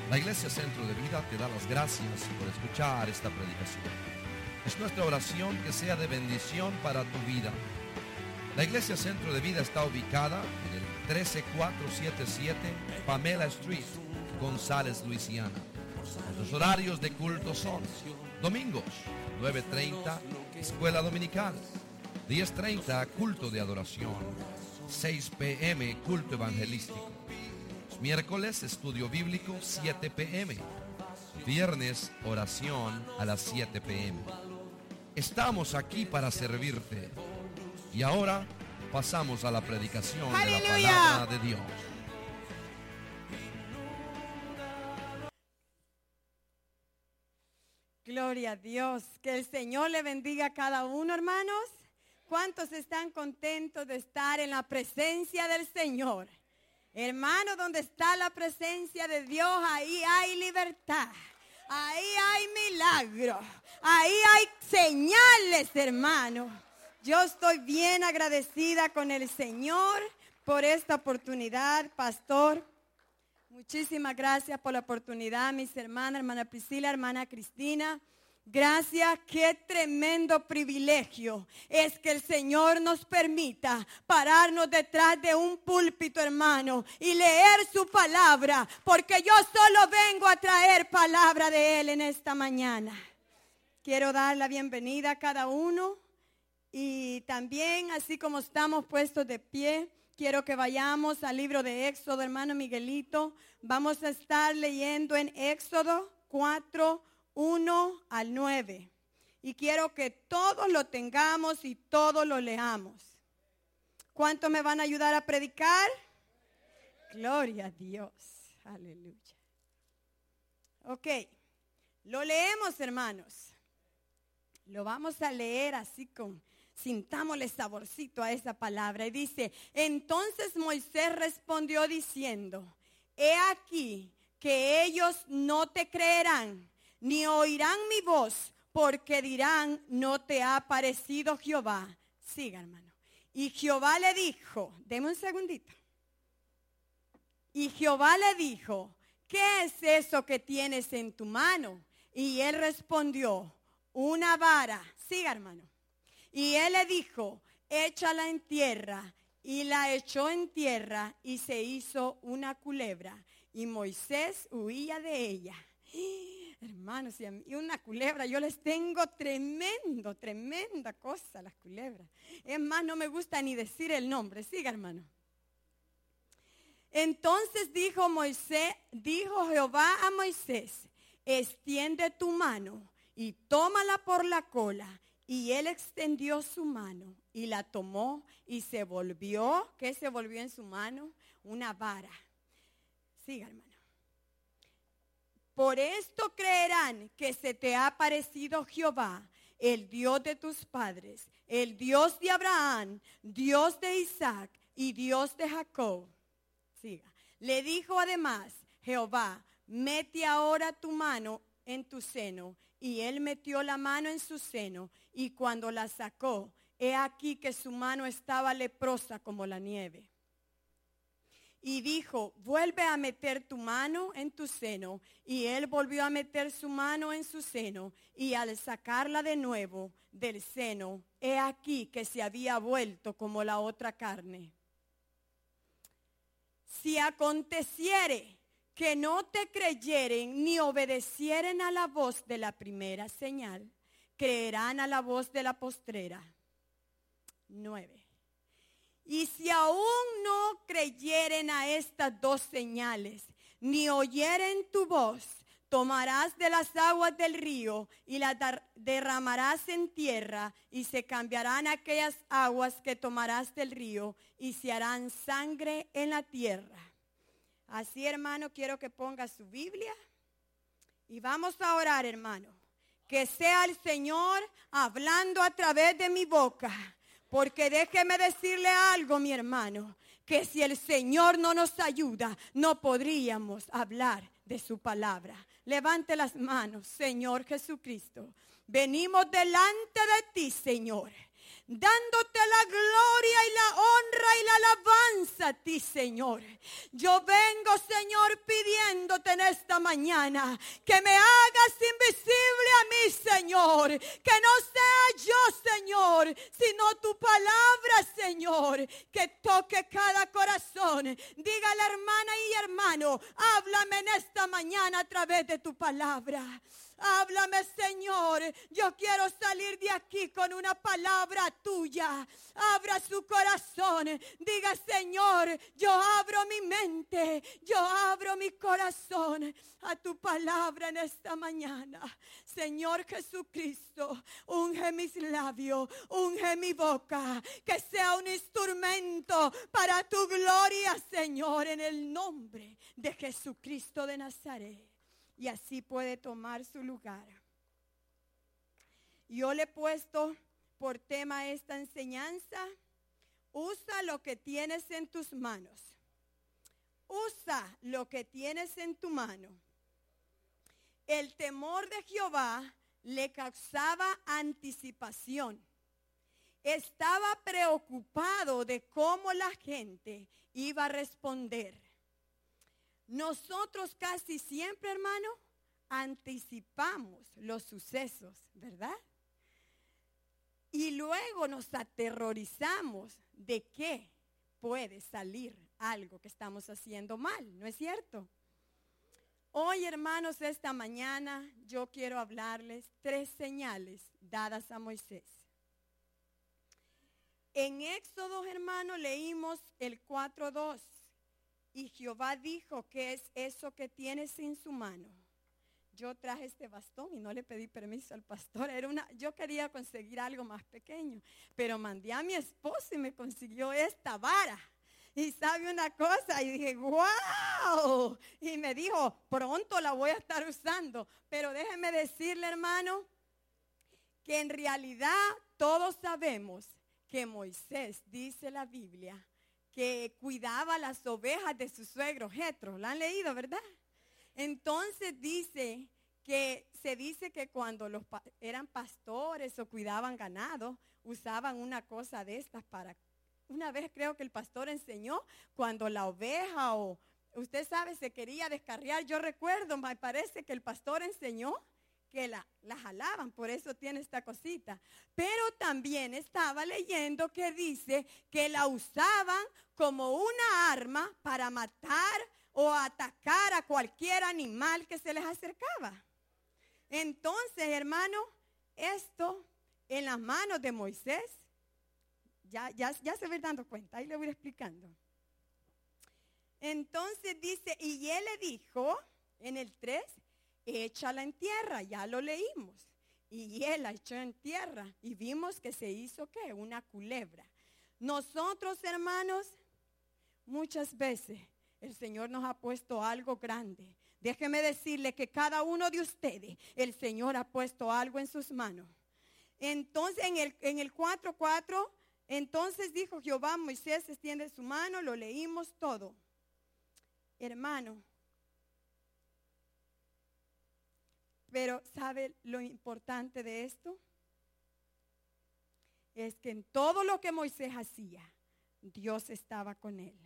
La Iglesia Centro de Vida te da las gracias por escuchar esta predicación. Es nuestra oración que sea de bendición para tu vida. La Iglesia Centro de Vida está ubicada en el 13477 Pamela Street, González, Luisiana. Nuestros horarios de culto son: domingos 9:30, escuela dominical; 10:30, culto de adoración; 6 p.m., culto evangelístico; miércoles, estudio bíblico, 7 p.m. Viernes, oración a las 7 p.m. Estamos aquí para servirte. Y ahora pasamos a la predicación de la palabra de Dios. Gloria a Dios. Que el Señor le bendiga a cada uno, hermanos. ¿Cuántos están contentos de estar en la presencia del Señor? Hermano, donde está la presencia de Dios, ahí hay libertad, ahí hay milagro, ahí hay señales, hermano. Yo estoy bien agradecida con el Señor por esta oportunidad, pastor. Muchísimas gracias por la oportunidad, mis hermanas, hermana Priscila, hermana Cristina. Gracias, qué tremendo privilegio es que el Señor nos permita pararnos detrás de un púlpito, hermano, y leer su palabra, porque yo solo vengo a traer palabra de Él en esta mañana. Quiero dar la bienvenida a cada uno y también, así como estamos puestos de pie, quiero que vayamos al libro de Éxodo, hermano Miguelito. Vamos a estar leyendo en Éxodo 4, 1 al 9. Y quiero que todos lo tengamos y todos lo leamos. ¿Cuántos me van a ayudar a predicar? Gloria a Dios. Aleluya. Ok. Lo leemos, hermanos. Lo vamos a leer así sintámosle saborcito a esa palabra. Y dice: entonces Moisés respondió diciendo: he aquí que ellos no te creerán, ni oirán mi voz, porque dirán: no te ha parecido Jehová. Siga, hermano. Y Jehová le dijo, deme un segundito. Y Jehová le dijo: ¿qué es eso que tienes en tu mano? Y él respondió: una vara. Siga, hermano. Y él le dijo: échala en tierra. Y la echó en tierra y se hizo una culebra. Y Moisés huía de ella. Hermanos, y una culebra, yo les tengo tremenda cosa, las culebras. Es más, no me gusta ni decir el nombre. Siga, hermano. Entonces dijo Jehová a Moisés: extiende tu mano y tómala por la cola. Y él extendió su mano y la tomó y se volvió. ¿Qué se volvió en su mano? Una vara. Siga, hermano. Por esto creerán que se te ha aparecido Jehová, el Dios de tus padres, el Dios de Abraham, Dios de Isaac y Dios de Jacob. Siga. Le dijo además Jehová: mete ahora tu mano en tu seno. Y él metió la mano en su seno, y cuando la sacó, he aquí que su mano estaba leprosa como la nieve. Y dijo: vuelve a meter tu mano en tu seno. Y él volvió a meter su mano en su seno, y al sacarla de nuevo del seno, he aquí que se había vuelto como la otra carne. Si aconteciere que no te creyeren ni obedecieren a la voz de la primera señal, creerán a la voz de la postrera. 9. Y si aún no creyeren a estas dos señales, ni oyeren tu voz, tomarás de las aguas del río y las derramarás en tierra, y se cambiarán aquellas aguas que tomarás del río, y se harán sangre en la tierra. Así, hermano, quiero que ponga su Biblia y vamos a orar, hermano. Que sea el Señor hablando a través de mi boca. Porque déjeme decirle algo, mi hermano, que si el Señor no nos ayuda, no podríamos hablar de su palabra. Levante las manos, Señor Jesucristo. Venimos delante de ti, Señor. dándote la gloria y la honra y la alabanza a ti, Señor. Yo vengo, Señor, pidiéndote en esta mañana que me hagas invisible a mí, Señor. Que no sea yo, Señor, sino tu palabra, Señor, que toque cada corazón. Diga a la hermana y hermano, háblame en esta mañana a través de tu palabra. Háblame, Señor. Yo quiero salir de aquí con una palabra tuya. Abra su corazón. Diga, Señor, yo abro mi mente. Yo abro mi corazón a tu palabra en esta mañana. Señor Jesucristo, unge mis labios, unge mi boca. Que sea un instrumento para tu gloria, Señor, en el nombre de Jesucristo de Nazaret. Y así puede tomar su lugar. Yo le he puesto por tema esta enseñanza. Usa lo que tienes en tus manos. Usa lo que tienes en tu mano. El temor de Jehová le causaba anticipación. Estaba preocupado de cómo la gente iba a responder. Nosotros casi siempre, hermano, anticipamos los sucesos, ¿verdad? Y luego nos aterrorizamos de que puede salir algo que estamos haciendo mal, ¿no es cierto? Hoy, hermanos, esta mañana yo quiero hablarles 3 señales dadas a Moisés. En Éxodo, hermano, leímos el 4:2. Y Jehová dijo, ¿qué es eso que tienes en su mano? Yo traje este bastón y no le pedí permiso al pastor. Yo quería conseguir algo más pequeño, pero mandé a mi esposo y me consiguió esta vara. Y sabe una cosa, y dije, wow. Y me dijo, pronto la voy a estar usando. Pero déjeme decirle, hermano, que en realidad todos sabemos que Moisés, dice la Biblia, que cuidaba las ovejas de su suegro Jetro. ¿La han leído, verdad? Entonces se dice que cuando eran pastores o cuidaban ganado, usaban una cosa de estas para... Una vez creo que el pastor enseñó cuando la oveja usted sabe, se quería descarriar. Yo recuerdo, me parece que el pastor enseñó que la jalaban, por eso tiene esta cosita. Pero también estaba leyendo que dice que la usaban como una arma para matar o atacar a cualquier animal que se les acercaba. Entonces, hermano, esto en las manos de Moisés, ya se va dando cuenta, ahí le voy explicando. Entonces dice, y él le dijo en el 3, échala en tierra, ya lo leímos. Y él la echó en tierra y vimos que se hizo, ¿qué? Una culebra. Nosotros, hermanos, muchas veces el Señor nos ha puesto algo grande. Déjeme decirle que cada uno de ustedes, el Señor ha puesto algo en sus manos. Entonces, en el 4:4, entonces dijo Jehová, Moisés extiende su mano, lo leímos todo. Hermano, pero ¿sabe lo importante de esto? Es que en todo lo que Moisés hacía, Dios estaba con él.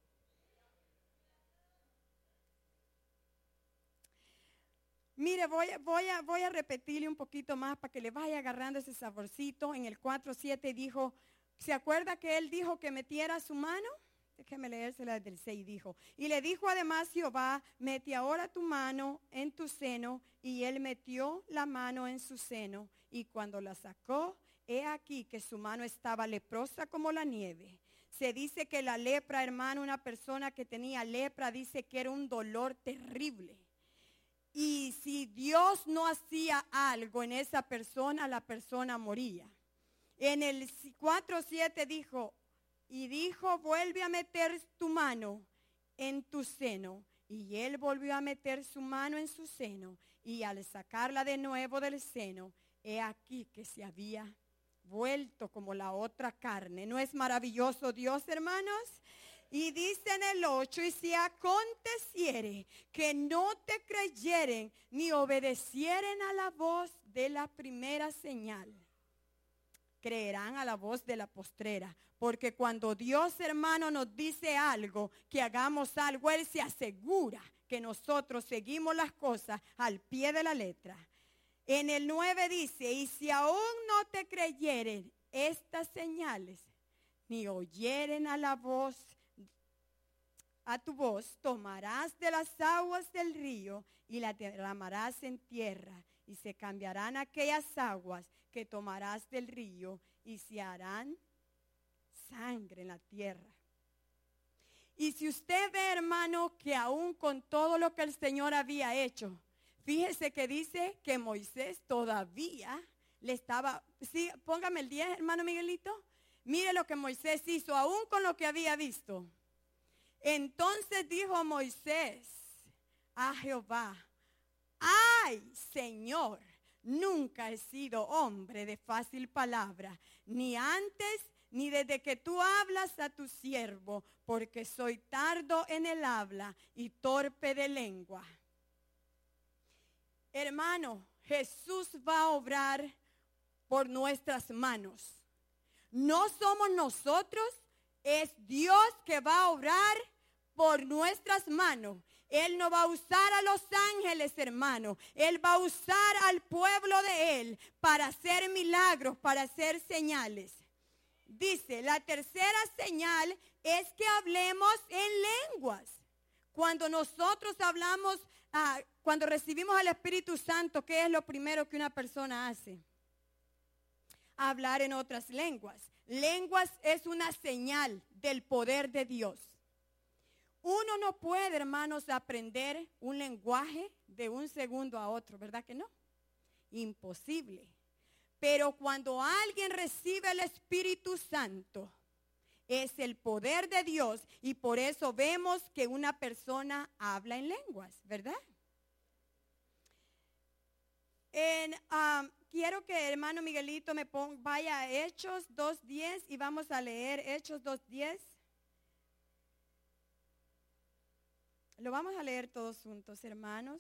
Mire, voy a repetirle un poquito más para que le vaya agarrando ese saborcito. En el 4:7 dijo, ¿se acuerda que él dijo que metiera su mano? Déjeme leérsela desde el 6, dijo. Y le dijo además Jehová, mete ahora tu mano en tu seno. Y él metió la mano en su seno. Y cuando la sacó, he aquí que su mano estaba leprosa como la nieve. Se dice que la lepra, hermano, una persona que tenía lepra, dice que era un dolor terrible. Y si Dios no hacía algo en esa persona, la persona moría. En el 4:7 dijo, y dijo, vuelve a meter tu mano en tu seno. Y él volvió a meter su mano en su seno. Y al sacarla de nuevo del seno, he aquí que se había vuelto como la otra carne. ¿No es maravilloso Dios, hermanos? Y dice en el 8, y si aconteciere que no te creyeren ni obedecieren a la voz de la primera señal. creerán a la voz de la postrera. Porque cuando Dios, hermano, nos dice algo, que hagamos algo, Él se asegura que nosotros seguimos las cosas al pie de la letra. En el 9 dice, y si aún no te creyeren estas señales, ni oyeren a la voz, a tu voz, tomarás de las aguas del río y la derramarás en tierra, y se cambiarán aquellas aguas que tomarás del río y se harán sangre en la tierra. Y si usted ve, hermano, que aún con todo lo que el Señor había hecho, fíjese que dice que Moisés todavía le estaba, sí, póngame el 10, hermano Miguelito. Mire lo que Moisés hizo, aún con lo que había visto. Entonces dijo Moisés a Jehová, ay, Señor, nunca he sido hombre de fácil palabra, ni antes ni desde que tú hablas a tu siervo, porque soy tardo en el habla y torpe de lengua. Hermano, Jesús va a obrar por nuestras manos. No somos nosotros, es Dios que va a obrar por nuestras manos. Él no va a usar a los ángeles, hermano. Él va a usar al pueblo de Él para hacer milagros, para hacer señales. Dice, la tercera señal es que hablemos en lenguas. Cuando nosotros hablamos, cuando recibimos al Espíritu Santo, ¿qué es lo primero que una persona hace? Hablar en otras lenguas. Lenguas es una señal del poder de Dios. Uno no puede, hermanos, aprender un lenguaje de un segundo a otro, ¿verdad que no? Imposible. Pero cuando alguien recibe el Espíritu Santo, es el poder de Dios y por eso vemos que una persona habla en lenguas, ¿verdad? Quiero que hermano Miguelito vaya a Hechos 2:10 y vamos a leer Hechos 2:10. Lo vamos a leer todos juntos, hermanos.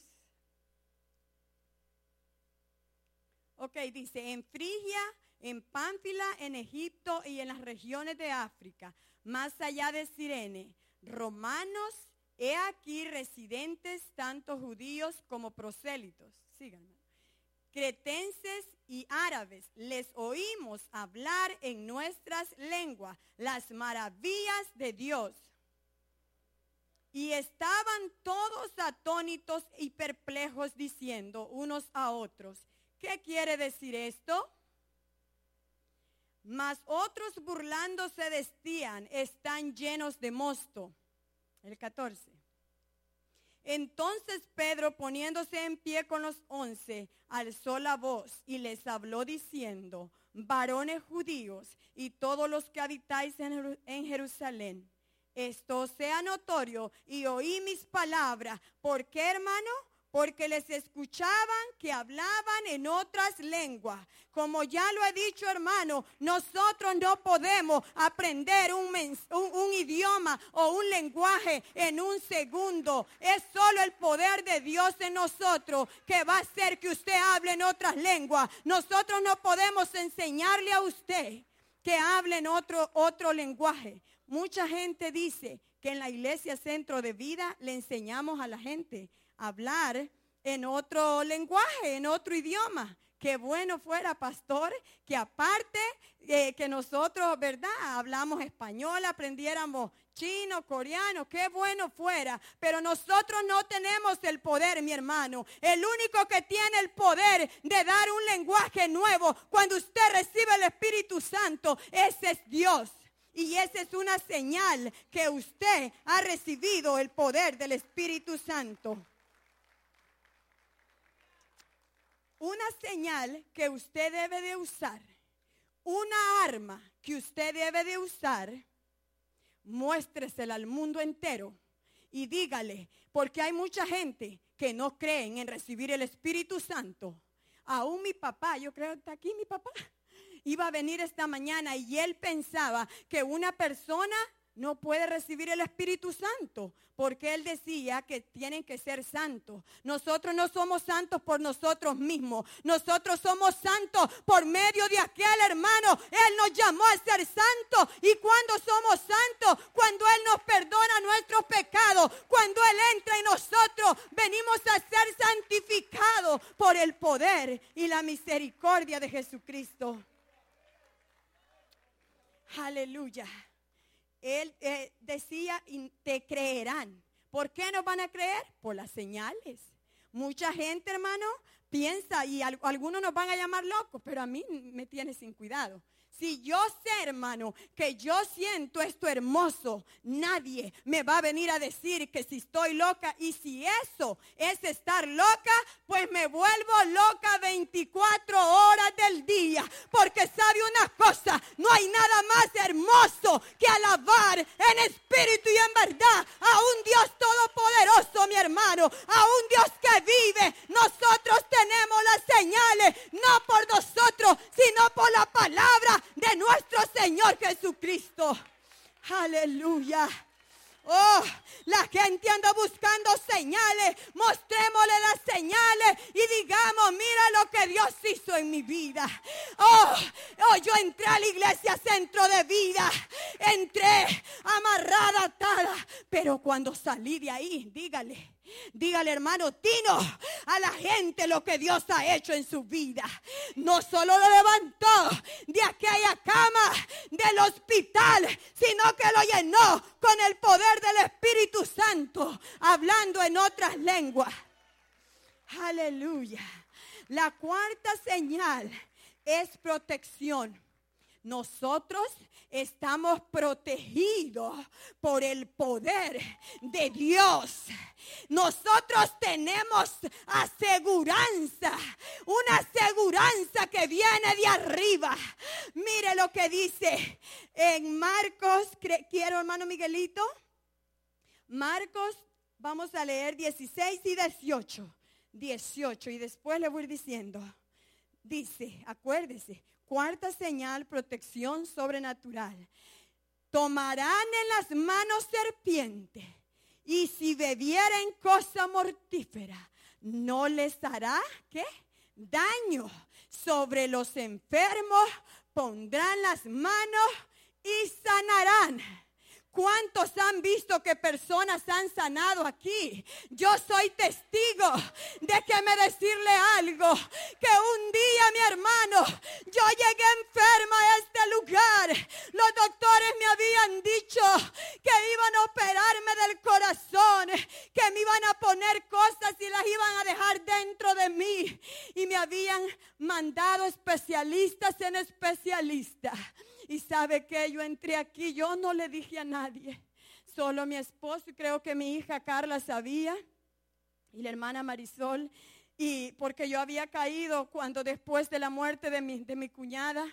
Ok, dice, en Frigia, en Pánfila, en Egipto y en las regiones de África, más allá de Cirene, romanos, he aquí residentes, tanto judíos como prosélitos. Síganme. Cretenses y árabes, les oímos hablar en nuestras lenguas las maravillas de Dios. Y estaban todos atónitos y perplejos diciendo unos a otros, ¿qué quiere decir esto? Mas otros burlándose decían, están llenos de mosto. El 14. Entonces Pedro, poniéndose en pie con los 11, alzó la voz y les habló diciendo, varones judíos y todos los que habitáis en Jerusalén, esto sea notorio y oí mis palabras. ¿Por qué, hermano? Porque les escuchaban que hablaban en otras lenguas. Como ya lo he dicho, hermano, nosotros no podemos aprender un idioma o un lenguaje en un segundo. Es solo el poder de Dios en nosotros que va a hacer que usted hable en otras lenguas. Nosotros no podemos enseñarle a usted que hable en otro lenguaje. Mucha gente dice que en la iglesia Centro de Vida le enseñamos a la gente a hablar en otro lenguaje, en otro idioma. Qué bueno fuera, pastor, que aparte que nosotros, ¿verdad?, hablamos español, aprendiéramos chino, coreano, qué bueno fuera. Pero nosotros no tenemos el poder, mi hermano. El único que tiene el poder de dar un lenguaje nuevo cuando usted recibe el Espíritu Santo, ese es Dios. Y esa es una señal que usted ha recibido el poder del Espíritu Santo. Una señal que usted debe de usar, una arma que usted debe de usar, muéstresela al mundo entero y dígale, porque hay mucha gente que no creen en recibir el Espíritu Santo. Aún mi papá, yo creo que está aquí mi papá, iba a venir esta mañana y él pensaba que una persona no puede recibir el Espíritu Santo, porque Él decía que tienen que ser santos. Nosotros no somos santos por nosotros mismos. Nosotros somos santos por medio de aquel hermano. Él nos llamó a ser santos. ¿Y cuando somos santos? Cuando Él nos perdona nuestros pecados. Cuando Él entra en nosotros, venimos a ser santificados por el poder y la misericordia de Jesucristo. Aleluya. Él decía, te creerán. ¿Por qué nos van a creer? Por las señales. Mucha gente, hermano, piensa, y algunos nos van a llamar locos, pero a mí me tiene sin cuidado. Si yo sé, hermano, que yo siento esto hermoso, nadie me va a venir a decir que si estoy loca. Y si eso es estar loca, pues me vuelvo loca 24 horas del día. Porque sabe una cosa, no hay nada más hermoso que alabar en espíritu y en verdad a un Dios todopoderoso, mi hermano, a un Dios que vive. Nosotros tenemos las señales, no por nosotros, sino por la palabra de nuestro Señor Jesucristo. Aleluya. Oh, la gente anda buscando señales. Mostrémosle las señales y digamos, mira lo que Dios hizo en mi vida. Oh, yo entré a la iglesia Centro de Vida. Entré amarrada, atada. Pero cuando salí de ahí, dígale, hermano Tino, a la gente lo que Dios ha hecho en su vida. No solo lo levantó de aquella cama del hospital, sino que lo llenó con el poder del Espíritu Santo, hablando en otras lenguas. Aleluya. La cuarta señal es protección. Nosotros estamos protegidos por el poder de Dios. Nosotros tenemos aseguranza, una aseguranza que viene de arriba. Mire lo que dice en Marcos, quiero, hermano Miguelito. Marcos, vamos a leer 16 y 18. 18 y después le voy diciendo. Dice, acuérdese. Cuarta señal, protección sobrenatural. Tomarán en las manos serpientes y si bebieren cosa mortífera, no les hará, ¿qué? Daño. Sobre los enfermos pondrán las manos y sanarán. ¿Cuántos han visto que personas han sanado aquí? Yo soy testigo. Déjeme decirle algo. Que un día, mi hermano, yo llegué enferma a este lugar. Los doctores me habían dicho que iban a operarme del corazón, que me iban a poner cosas y las iban a dejar dentro de mí. Y me habían mandado especialistas en especialistas. Y sabe que yo entré aquí, yo no le dije a nadie, solo mi esposo y creo que mi hija Carla sabía y la hermana Marisol, y porque yo había caído cuando después de la muerte de mi cuñada,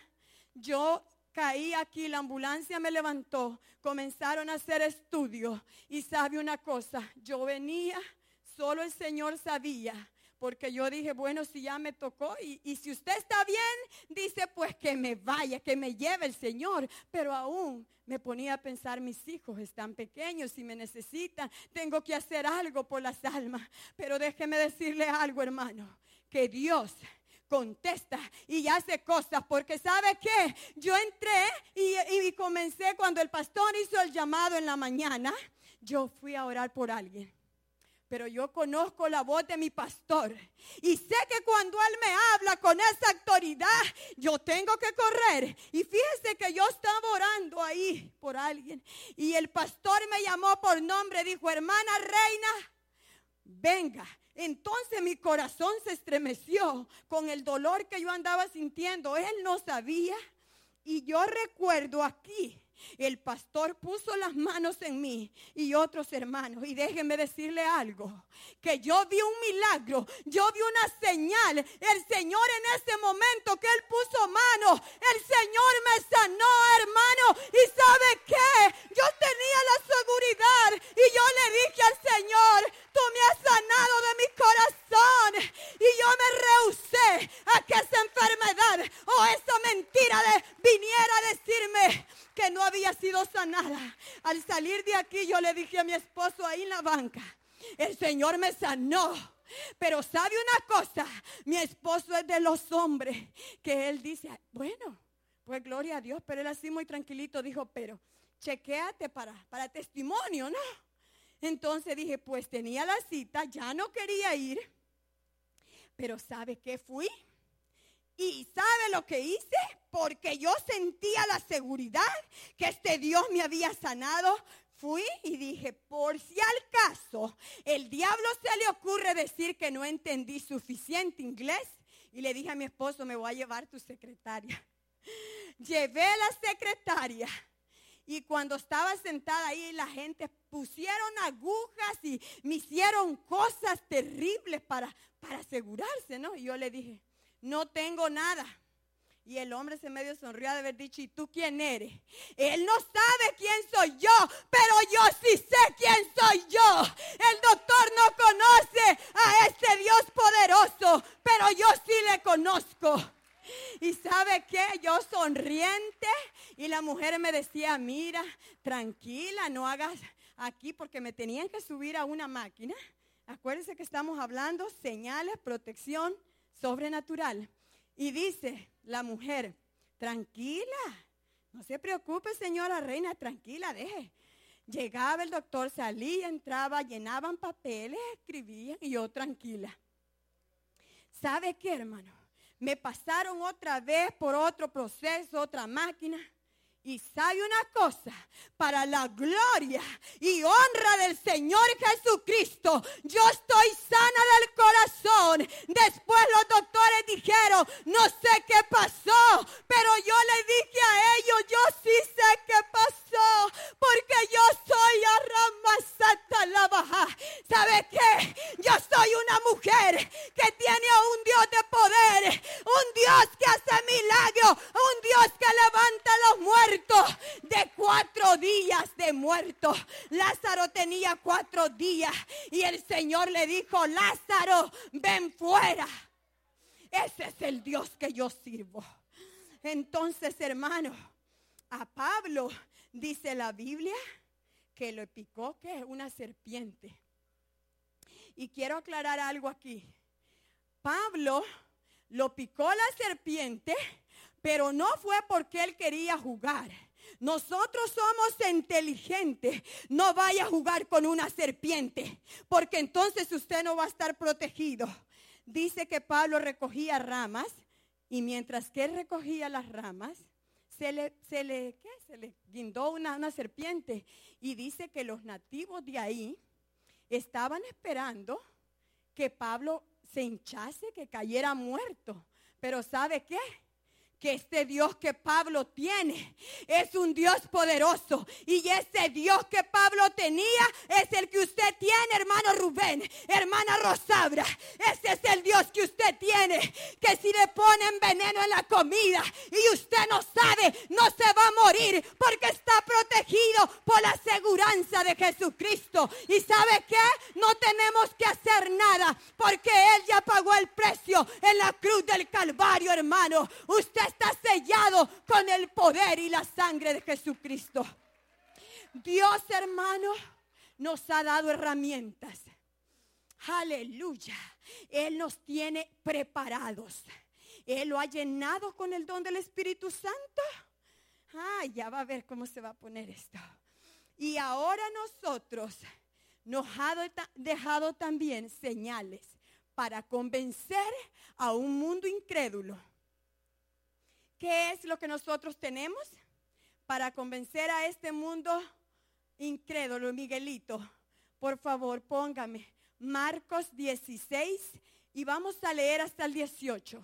yo caí aquí, la ambulancia me levantó, comenzaron a hacer estudios y sabe una cosa, yo venía, solo el Señor sabía. Porque yo dije, bueno, si ya me tocó y si usted está bien, dice pues que me vaya, que me lleve el Señor. Pero aún me ponía a pensar, mis hijos están pequeños, si me necesitan, tengo que hacer algo por las almas. Pero déjeme decirle algo, hermano, que Dios contesta y hace cosas, porque ¿sabe qué? Yo entré y comencé cuando el pastor hizo el llamado en la mañana, yo fui a orar por alguien. Pero yo conozco la voz de mi pastor y sé que cuando él me habla con esa autoridad, yo tengo que correr. Y fíjese que yo estaba orando ahí por alguien y el pastor me llamó por nombre, dijo, hermana Reina, venga. Entonces mi corazón se estremeció con el dolor que yo andaba sintiendo. Él no sabía y yo recuerdo aquí. El pastor puso las manos en mí y otros hermanos. Y déjenme decirle algo, que yo vi un milagro, yo vi una señal. El Señor en ese momento que Él puso mano, el Señor me sanó, hermano. ¿Y sabe qué? Yo tenía la seguridad y yo le dije al Señor, tú me has sanado de mi corazón. Y yo me rehusé a que esa enfermedad o esa mentira viniera a decirme que no había sido sanada. Al blanca. El Señor me sanó. Pero ¿sabe una cosa? Mi esposo es de los hombres que él dice, bueno, pues gloria a Dios. Pero él así muy tranquilito dijo, pero chequéate para testimonio, ¿no? Entonces dije, pues tenía la cita, ya no quería ir. Pero ¿sabe qué fui? ¿Y sabe lo que hice? Porque yo sentía la seguridad que este Dios me había sanado. Fui y dije, por si al caso, el diablo se le ocurre decir que no entendí suficiente inglés. Y le dije a mi esposo, me voy a llevar tu secretaria. Llevé a la secretaria. Y cuando estaba sentada ahí, la gente pusieron agujas y me hicieron cosas terribles para asegurarse, ¿no? Y yo le dije, no tengo nada. Y el hombre se medio sonrió de haber dicho, ¿y tú quién eres? Él no sabe quién soy yo, pero yo sí sé quién soy yo. El doctor no conoce a este Dios poderoso, pero yo sí le conozco. Y ¿sabe qué? Yo sonriente, y la mujer me decía, mira, tranquila, no hagas aquí, porque me tenían que subir a una máquina. Acuérdense que estamos hablando señales, protección sobrenatural. Y dice la mujer, tranquila, no se preocupe, señora reina, tranquila, deje. Llegaba el doctor, salía, entraba, llenaban papeles, escribían, y yo tranquila. ¿Sabe qué, hermano? Me pasaron otra vez por otro proceso, otra máquina. Y sabe una cosa, para la gloria y honra del Señor Jesucristo, yo estoy sana del corazón. Después los doctores dijeron, no sé qué pasó, pero yo le dije a ellos, yo sí sé qué pasó, porque yo soy Arramasata la Baja. ¿Sabe qué? Yo soy una mujer que tiene a un Dios de poder, un Dios que hace milagros, un Dios que levanta a los muertos. De 4 días de muerto. Lázaro tenía 4 días y el Señor le dijo, Lázaro, ven fuera. Ese es el Dios que yo sirvo. Entonces, hermano, a Pablo dice la Biblia que lo picó, que es una serpiente. Y quiero aclarar algo aquí. Pablo lo picó la serpiente, pero no fue porque él quería jugar. Nosotros somos inteligentes. No vaya a jugar con una serpiente, porque entonces usted no va a estar protegido. Dice que Pablo recogía ramas, y mientras que él recogía las ramas, se le guindó una serpiente. Y dice que los nativos de ahí estaban esperando que Pablo se hinchase, que cayera muerto. Pero ¿sabe qué? Que este Dios que Pablo tiene es un Dios poderoso. Y ese Dios que Pablo tenía es el que usted tiene, hermano Rubén, hermana Rosabra. Ese es el Dios que usted tiene, que si le ponen veneno en la comida y usted no sabe, no se va a morir, porque está protegido por la seguridad de Jesucristo. ¿Y sabe qué? No tenemos que hacer nada, porque Él ya pagó el precio en la cruz del Calvario, hermano. Usted está sellado con el poder y la sangre de Jesucristo. Dios, hermano, nos ha dado herramientas. Aleluya. Él nos tiene preparados. Él lo ha llenado con el don del Espíritu Santo. Ya va a ver cómo se va a poner esto. Y ahora nosotros nos ha dejado también señales para convencer a un mundo incrédulo. ¿Qué es lo que nosotros tenemos para convencer a este mundo incrédulo? Miguelito, por favor, póngame Marcos 16 y vamos a leer hasta el 18.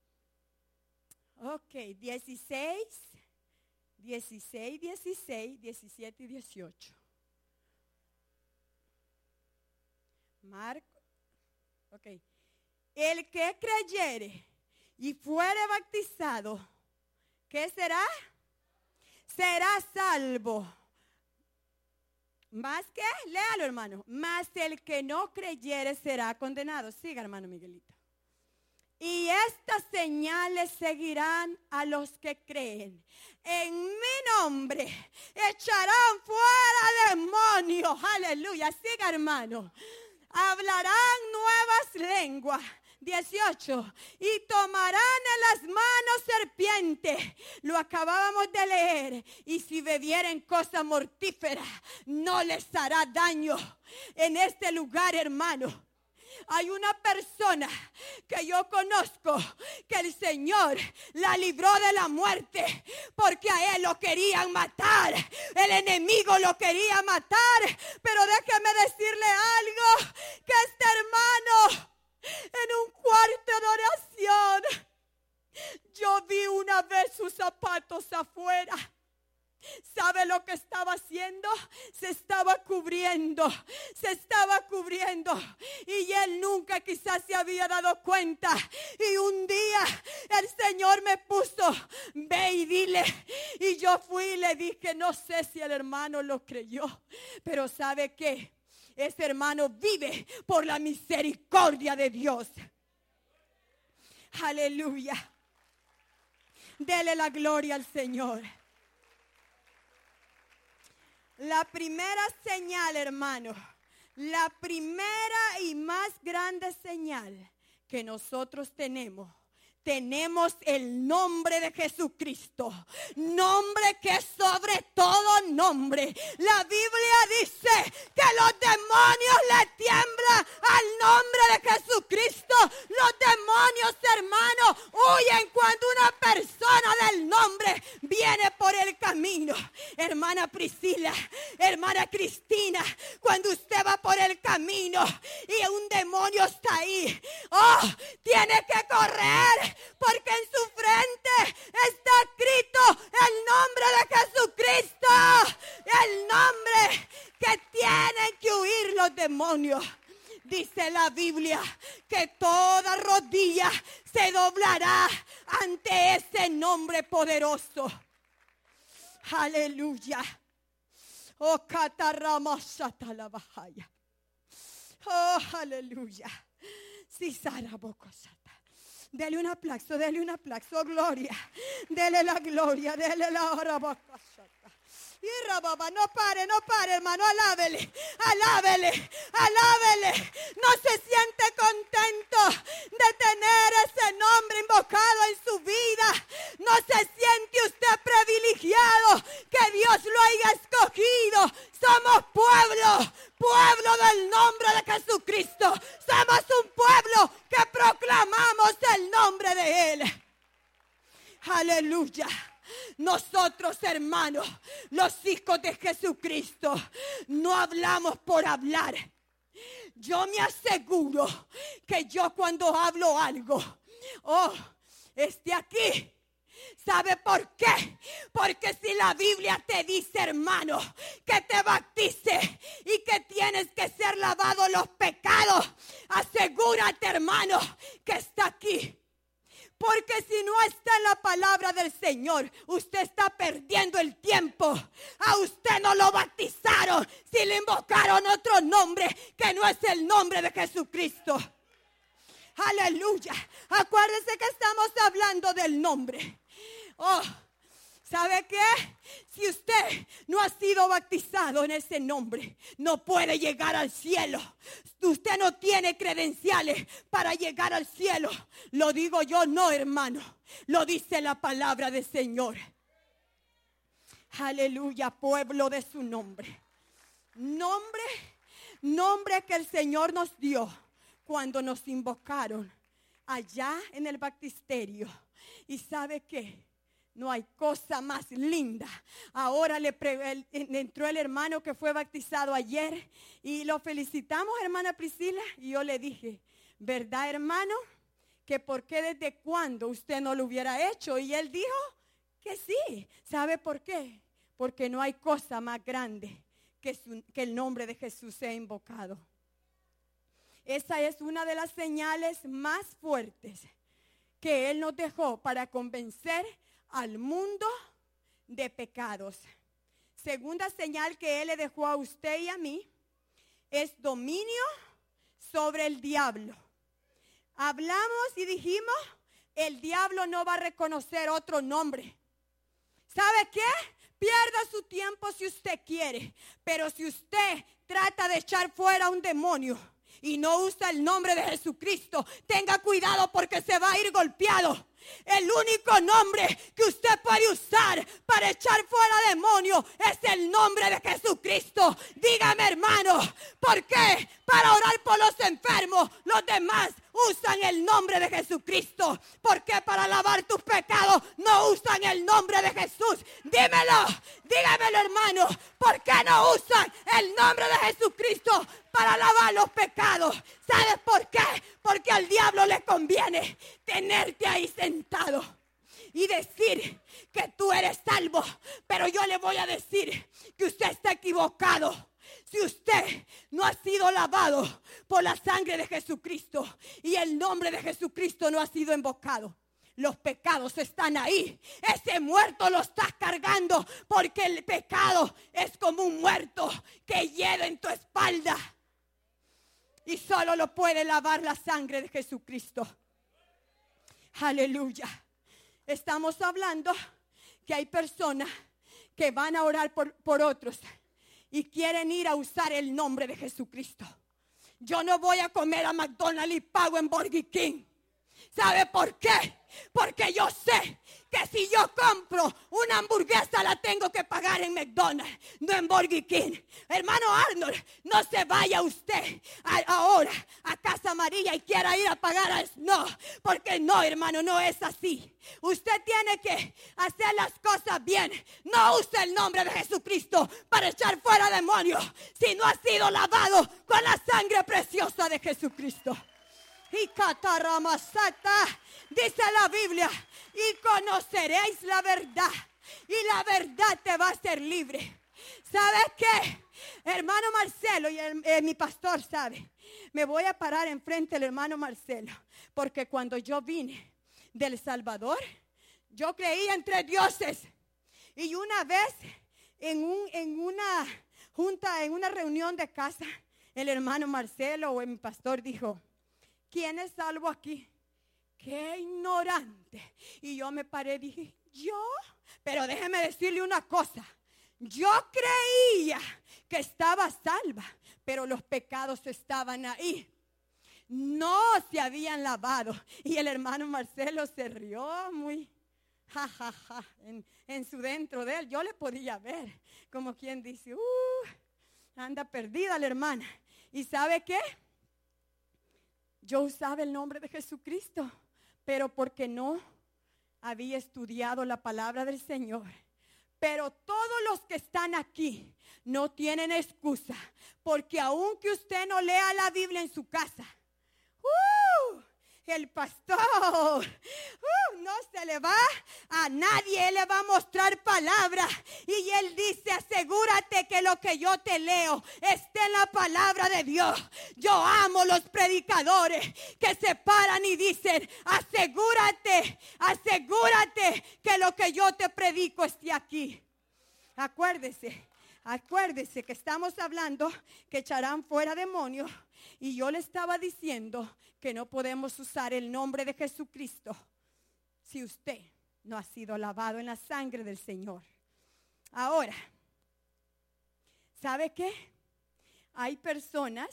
Ok, 16, 17 y 18. Marcos, ok. El que creyere y fuere bautizado, ¿qué será? Será salvo. ¿Más qué? Léalo, hermano. Mas el que no creyere será condenado. Siga, hermano Miguelito. Y estas señales seguirán a los que creen. En mi nombre echarán fuera demonios. Aleluya. Siga, hermano. Hablarán nuevas lenguas. 18. Y tomarán en las manos serpientes. Lo acabábamos de leer. Y si bebieren cosa mortífera, no les hará daño. En este lugar, hermano, hay una persona que yo conozco que el Señor la libró de la muerte porque a él lo querían matar. El enemigo lo quería matar. Pero déjeme decirle algo, que este hermano en un cuarto de oración, yo vi una vez sus zapatos afuera. ¿Sabe lo que estaba haciendo? Se estaba cubriendo. Y él nunca quizás se había dado cuenta. Y un día el Señor me puso, ve y dile. Y yo fui y le dije, no sé si el hermano lo creyó, pero ¿sabe qué? Ese hermano vive por la misericordia de Dios. Aleluya. Dele la gloria al Señor. La primera señal, hermano, la primera y más grande señal que nosotros tenemos el nombre de Jesucristo, nombre que es sobre todo nombre. La Biblia dice que los demonios le tiemblan al nombre de Jesucristo. Los demonios, hermanos, huyen cuando una persona del nombre viene por el camino. Hermana Priscila, hermana Cristina, cuando usted va por el camino y un demonio está ahí, tiene que correr, porque en su frente está escrito el nombre de Jesucristo, el nombre que tienen que huir los demonios. Dice la Biblia que toda rodilla se doblará ante ese nombre poderoso. Aleluya. Oh, cataramashatalabahaya. Oh, aleluya. Sisarabokosata. Dele un aplauso, gloria. Dele la gloria, dele la orabokosata. Y rababa, no pare, hermano, alábele. No se siente contento de tener ese nombre invocado en su vida. No se siente usted privilegiado que Dios lo haya escogido. Somos pueblo del nombre de Jesucristo. Somos un pueblo que proclamamos el nombre de Él. Aleluya. Nosotros, hermanos, los hijos de Jesucristo, no hablamos por hablar. Yo me aseguro que yo cuando hablo algo, esté aquí. ¿Sabe por qué? Porque si la Biblia te dice, hermano, que te bautice y que tienes que ser lavado los pecados, asegúrate, hermano, que está aquí. Porque si no está en la palabra del Señor, usted está perdiendo el tiempo. A usted no lo bautizaron si le invocaron otro nombre que no es el nombre de Jesucristo. Aleluya. Acuérdense que estamos hablando del nombre. ¿Sabe qué? Si usted no ha sido bautizado en ese nombre, no puede llegar al cielo. Usted no tiene credenciales para llegar al cielo. Lo digo yo, no, hermano. Lo dice la palabra del Señor. Aleluya, pueblo de su nombre. Nombre que el Señor nos dio cuando nos invocaron allá en el baptisterio. ¿Y sabe qué? No hay cosa más linda. Ahora entró el hermano que fue bautizado ayer y lo felicitamos, hermana Priscila. Y yo le dije, ¿verdad, hermano? Que por qué desde cuándo usted no lo hubiera hecho. Y él dijo que sí. ¿Sabe por qué? Porque no hay cosa más grande que el nombre de Jesús sea invocado. Esa es una de las señales más fuertes que Él nos dejó para convencer al mundo de pecados. Segunda señal que Él le dejó a usted y a mí es dominio sobre el diablo. hablamos y dijimos, el diablo no va a reconocer otro nombre. ¿Sabe qué? Pierda su tiempo si usted quiere, pero si usted trata de echar fuera un demonio y no usa el nombre de Jesucristo, tenga cuidado porque se va a ir golpeado. El único nombre que usted puede usar para echar fuera demonios es el nombre de Jesucristo. Dígame, hermano, ¿por qué? Para orar por los enfermos, los demás usan el nombre de Jesucristo. ¿Por qué para lavar tus pecados no usan el nombre de Jesús? Dígamelo, hermano. ¿Por qué no usan el nombre de Jesucristo para lavar los pecados? ¿Sabes por qué? Porque al diablo le conviene tenerte ahí sentado y decir que tú eres salvo. Pero yo le voy a decir que usted está equivocado. Si usted no ha sido lavado por la sangre de Jesucristo y el nombre de Jesucristo no ha sido invocado, los pecados están ahí. Ese muerto lo estás cargando porque el pecado es como un muerto que lleva en tu espalda. Y solo lo puede lavar la sangre de Jesucristo. Aleluya. Estamos hablando que hay personas que van a orar por otros y quieren ir a usar el nombre de Jesucristo. Yo no voy a comer a McDonald's y pago en Burger King. ¿Sabe por qué? Porque yo sé que si yo compro una hamburguesa la tengo que pagar en McDonald's, no en Burger King. Hermano Arnold, no se vaya usted ahora a Casa Amarilla y quiera ir a pagar a no, porque no, hermano, no es así. Usted tiene que hacer las cosas bien. No use el nombre de Jesucristo para echar fuera demonios si no ha sido lavado con la sangre preciosa de Jesucristo. Y cataramasata, dice la Biblia, y conoceréis la verdad, y la verdad te va a hacer libre. ¿Sabes qué? Hermano Marcelo, y mi pastor sabe, me voy a parar enfrente del hermano Marcelo, porque cuando yo vine del Salvador, yo creía en 3 dioses. Y una vez, en una junta, en una reunión de casa, el hermano Marcelo o mi pastor dijo, ¿quién es salvo aquí? ¡Qué ignorante! Y yo me paré y dije, ¿yo? Pero déjeme decirle una cosa. Yo creía que estaba salva, pero los pecados estaban ahí. No se habían lavado. Y el hermano Marcelo se rió muy jajaja en su dentro de él. Yo le podía ver como quien dice, anda perdida la hermana. ¿Y sabe qué? Yo usaba el nombre de Jesucristo, pero porque no había estudiado la palabra del Señor. Pero todos los que están aquí no tienen excusa, porque aunque usted no lea la Biblia en su casa, el pastor no se le va a nadie, él le va a mostrar palabra y él dice, asegúrate que lo que yo te leo esté en la palabra de Dios. Yo amo los predicadores que se paran y dicen, asegúrate que lo que yo te predico esté aquí. Acuérdese que estamos hablando que echarán fuera demonios y yo le estaba diciendo que no podemos usar el nombre de Jesucristo si usted no ha sido lavado en la sangre del Señor. Ahora, ¿sabe qué? Hay personas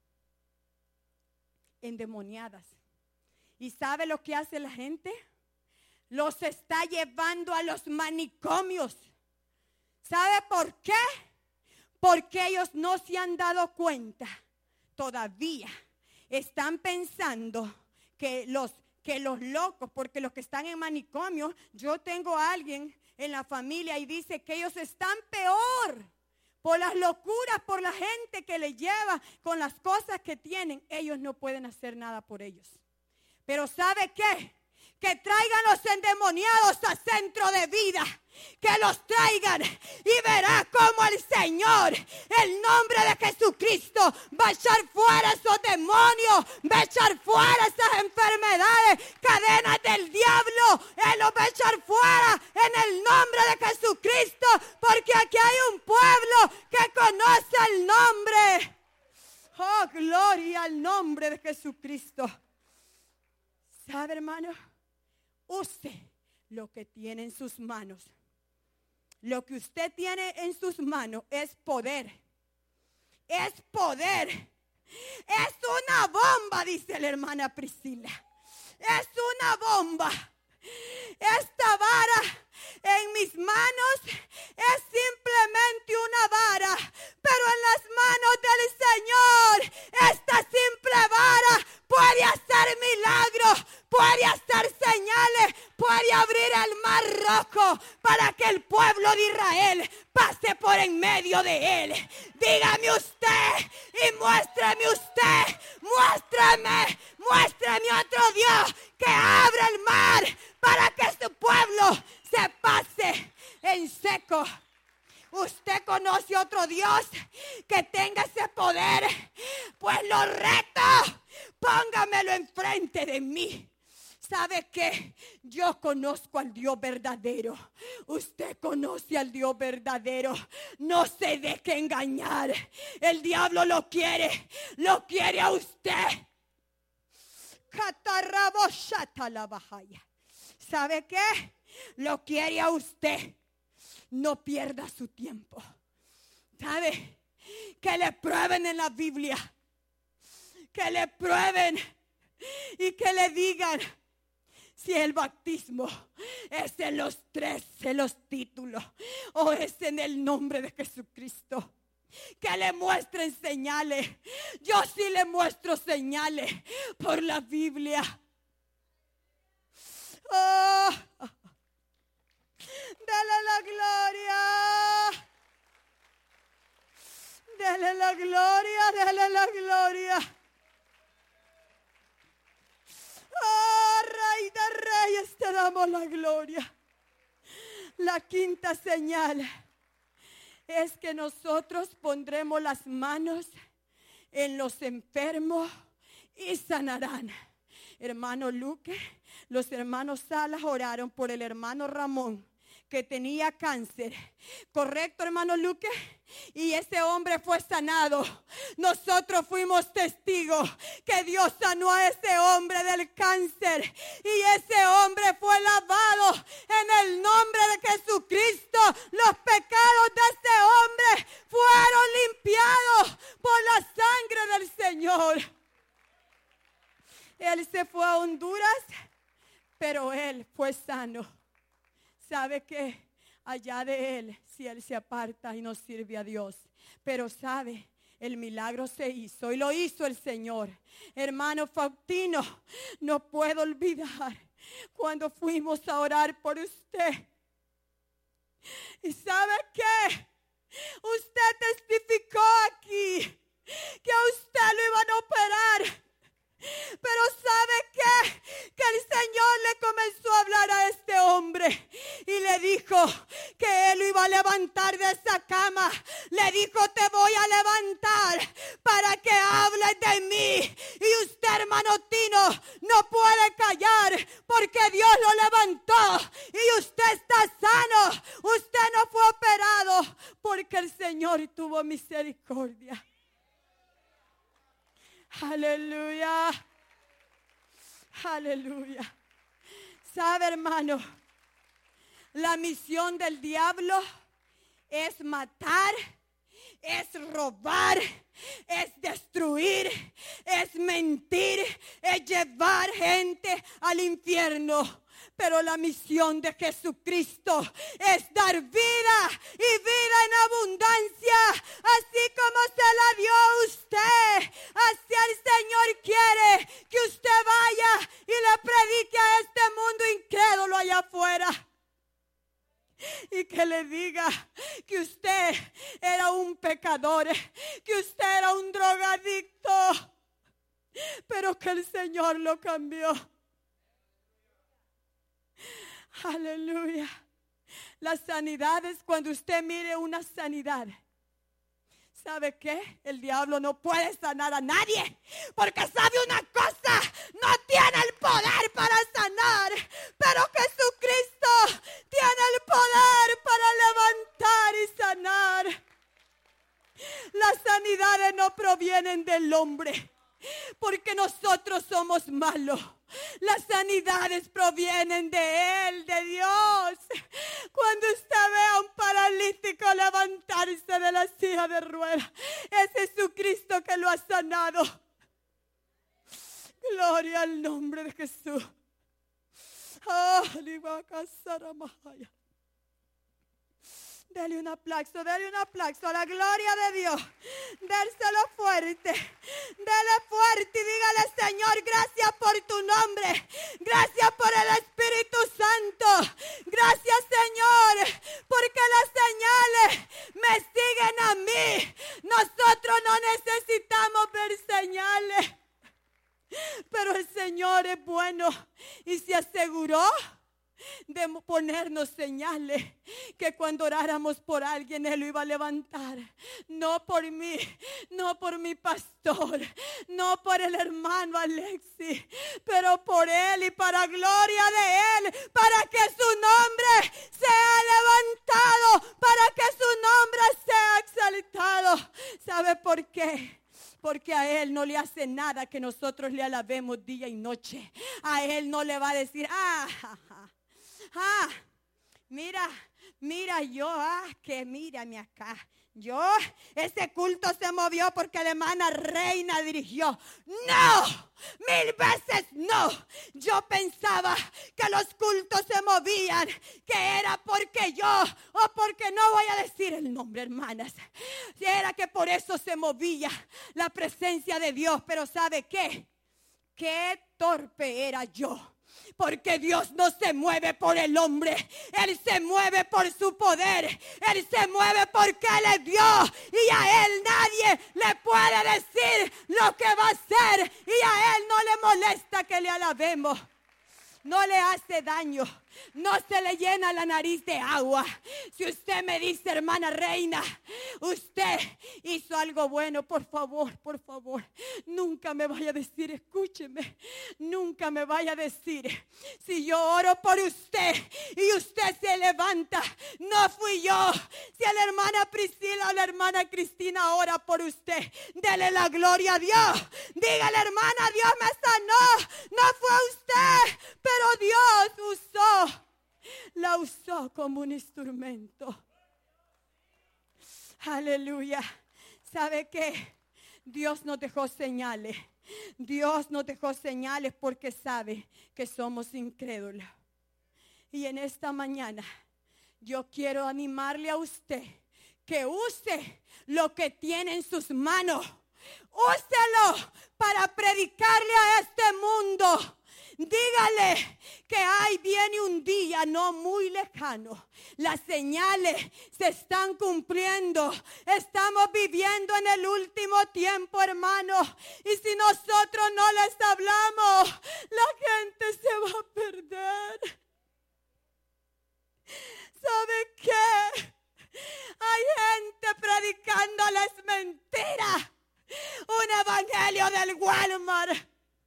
endemoniadas. ¿Y sabe lo que hace la gente? Los está llevando a los manicomios. ¿Sabe por qué? Porque ellos no se han dado cuenta todavía. Están pensando que los locos, porque los que están en manicomio, yo tengo a alguien en la familia y dice que ellos están peor por las locuras, por la gente que le lleva con las cosas que tienen. Ellos no pueden hacer nada por ellos. Pero ¿sabe qué? Que traigan los endemoniados a Centro de Vida. Que los traigan y verá cómo el Señor, el nombre de Jesucristo, va a echar fuera esos demonios, va a echar fuera esas enfermedades, cadenas del diablo. Él los va a echar fuera en el nombre de Jesucristo, porque aquí hay un pueblo que conoce el nombre. Oh, gloria al nombre de Jesucristo. ¿Sabe, hermano? Use lo que tiene en sus manos. Lo que usted tiene en sus manos es poder. Es poder. Es una bomba, dice la hermana Priscila. Es una bomba. Esta vara en mis manos es simplemente una vara, pero en las manos del Señor esta simple vara puede hacer milagros, puede hacer señales, puede abrir el mar rojo para que el pueblo de Israel pase por en medio de él. Dígame usted y muéstrame usted, muéstrame otro Dios que abra el mar para que su pueblo se pase en seco. ¿Usted conoce otro Dios que tenga ese poder? Pues lo reto, póngamelo enfrente de mí. ¿Sabe qué? Yo conozco al Dios verdadero. Usted conoce al Dios verdadero. No se deje engañar. El diablo lo quiere a usted. ¿Sabe qué? Lo quiere a usted. No pierda su tiempo. ¿Sabe? Que le prueben en la Biblia. Que le prueben y que le digan si el bautismo es en los 13 los títulos o es en el nombre de Jesucristo. Que le muestren señales. Yo sí le muestro señales por la Biblia. Oh, dale la gloria. Dale la gloria, dale la gloria. Oh, Rey de Reyes, te damos la gloria. La quinta señal es que nosotros pondremos las manos en los enfermos y sanarán. Hermano Luque, los hermanos Salas oraron por el hermano Ramón que tenía cáncer. ¿Correcto, hermano Luque? Y ese hombre fue sanado. Nosotros fuimos testigos que Dios sanó a ese hombre del cáncer. Y ese hombre fue lavado en el nombre de Jesucristo. Los pecados de ese hombre fueron limpiados por la sangre del Señor. Él se fue a Honduras, pero él fue sano. ¿Sabe qué? Allá de él, si él se aparta y no sirve a Dios. Pero sabe, el milagro se hizo y lo hizo el Señor. Hermano Faustino, no puedo olvidar cuando fuimos a orar por usted. ¿Y sabe qué? Usted testificó aquí que a usted lo iban a operar. Pero ¿sabe qué? Que el Señor le comenzó a hablar a este hombre y le dijo que él lo iba a levantar de esa cama. Le dijo, te voy a levantar para que hables de mí. Y usted, hermano Tino, no puede callar porque Dios lo levantó y usted está sano. Usted no fue operado porque el Señor tuvo misericordia. Aleluya. Aleluya. ¿Sabe, hermano? La misión del diablo es matar, es robar, es destruir, es mentir, es llevar gente al infierno. Pero la misión de Jesucristo es dar vida y vida en abundancia. Así como se la dio a usted, así el Señor quiere que usted vaya y le predique a este mundo incrédulo allá afuera. Y que le diga que usted era un pecador, que usted era un drogadicto, pero que el Señor lo cambió. Aleluya. La sanidad es cuando usted mire una sanidad. ¿Sabe qué? El diablo no puede sanar a nadie, porque sabe una cosa, no tiene el poder para sanar, pero Jesucristo tiene el poder para levantar y sanar. Las sanidades no provienen del hombre. porque nosotros somos malos. Las sanidades provienen de Él, de Dios. Cuando usted ve a un paralítico levantarse de la silla de ruedas, es Jesucristo que lo ha sanado. Gloria al nombre de Jesús. Dale un aplauso a la gloria de Dios. Déselo fuerte. Dele fuerte y dígale: Señor, gracias por tu nombre. Gracias por el Espíritu Santo. Gracias, Señor, porque las señales me siguen a mí. Nosotros no necesitamos ver señales, pero el Señor es bueno y se aseguró de ponernos señales, que cuando oráramos por alguien Él lo iba a levantar. No por mí, no por mi pastor, no por el hermano Alexis, pero por Él y para gloria de Él, para que su nombre sea levantado, para que su nombre sea exaltado. ¿Sabe por qué? Porque a Él no le hace nada que nosotros le alabemos día y noche. A Él no le va a decir: mira yo, que mírame acá. Ese culto se movió porque la hermana Reina dirigió. No, 1000 veces no. Yo pensaba que los cultos se movían, que era porque yo, o porque no voy a decir el nombre, hermanas, era que por eso se movía la presencia de Dios. Pero ¿sabe qué? Qué torpe era yo. Porque Dios no se mueve por el hombre. Él se mueve por su poder. Él se mueve porque Él es Dios. Y a Él nadie le puede decir lo que va a hacer. Y a Él no le molesta que le alabemos. No le hace daño. No se le llena la nariz de agua. Si usted me dice: hermana Reina, usted hizo algo bueno, por favor, nunca me vaya a decir, escúcheme, nunca me vaya a decir: si yo oro por usted y usted se levanta, no fui yo. Si la hermana Priscila o la hermana Cristina ora por usted, dele la gloria a Dios. Dígale: hermana, Dios me sanó, no fue usted, pero Dios la usó como un instrumento. Aleluya. ¿Sabe qué? Dios nos dejó señales. Dios nos dejó señales porque sabe que somos incrédulos. Y en esta mañana yo quiero animarle a usted que use lo que tiene en sus manos. Úselo para predicarle a este mundo. Dígale que ahí viene un día no muy lejano. Las señales se están cumpliendo. Estamos viviendo en el último tiempo, hermanos. Y si nosotros no les hablamos, la gente se va a perder. ¿Sabe qué? Hay gente predicándoles mentiras. Un evangelio del Walmart.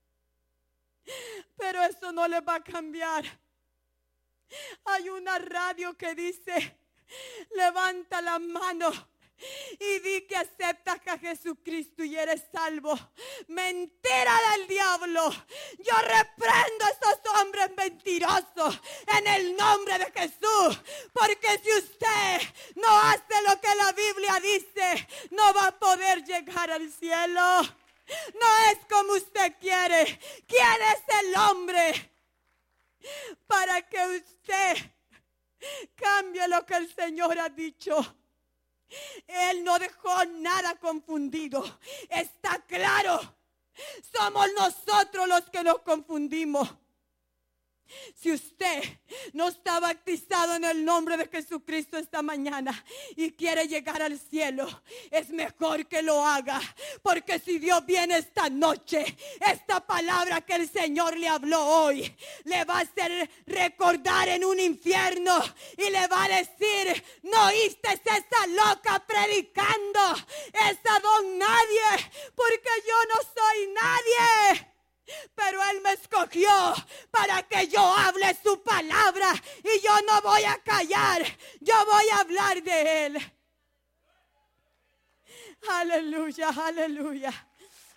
Pero eso no les va a cambiar. Hay una radio que dice: levanta la mano y di que aceptas a Jesucristo y eres salvo. Mentira del diablo. Yo reprendo a esos hombres mentirosos en el nombre de Jesús. Porque si usted no hace lo que la Biblia dice, no va a poder llegar al cielo. No es como usted quiere. ¿Quién es el hombre para que usted cambie lo que el Señor ha dicho? Él no dejó nada confundido. Está claro. Somos nosotros los que nos confundimos. Si usted no está bautizado en el nombre de Jesucristo esta mañana y quiere llegar al cielo, es mejor que lo haga. Porque si Dios viene esta noche, esta palabra que el Señor le habló hoy, le va a hacer recordar en un infierno y le va a decir: no oíste esa loca predicando, esa don nadie, porque yo no soy nadie. Pero Él me escogió para que yo hable su palabra y yo no voy a callar, yo voy a hablar de Él. Aleluya, aleluya.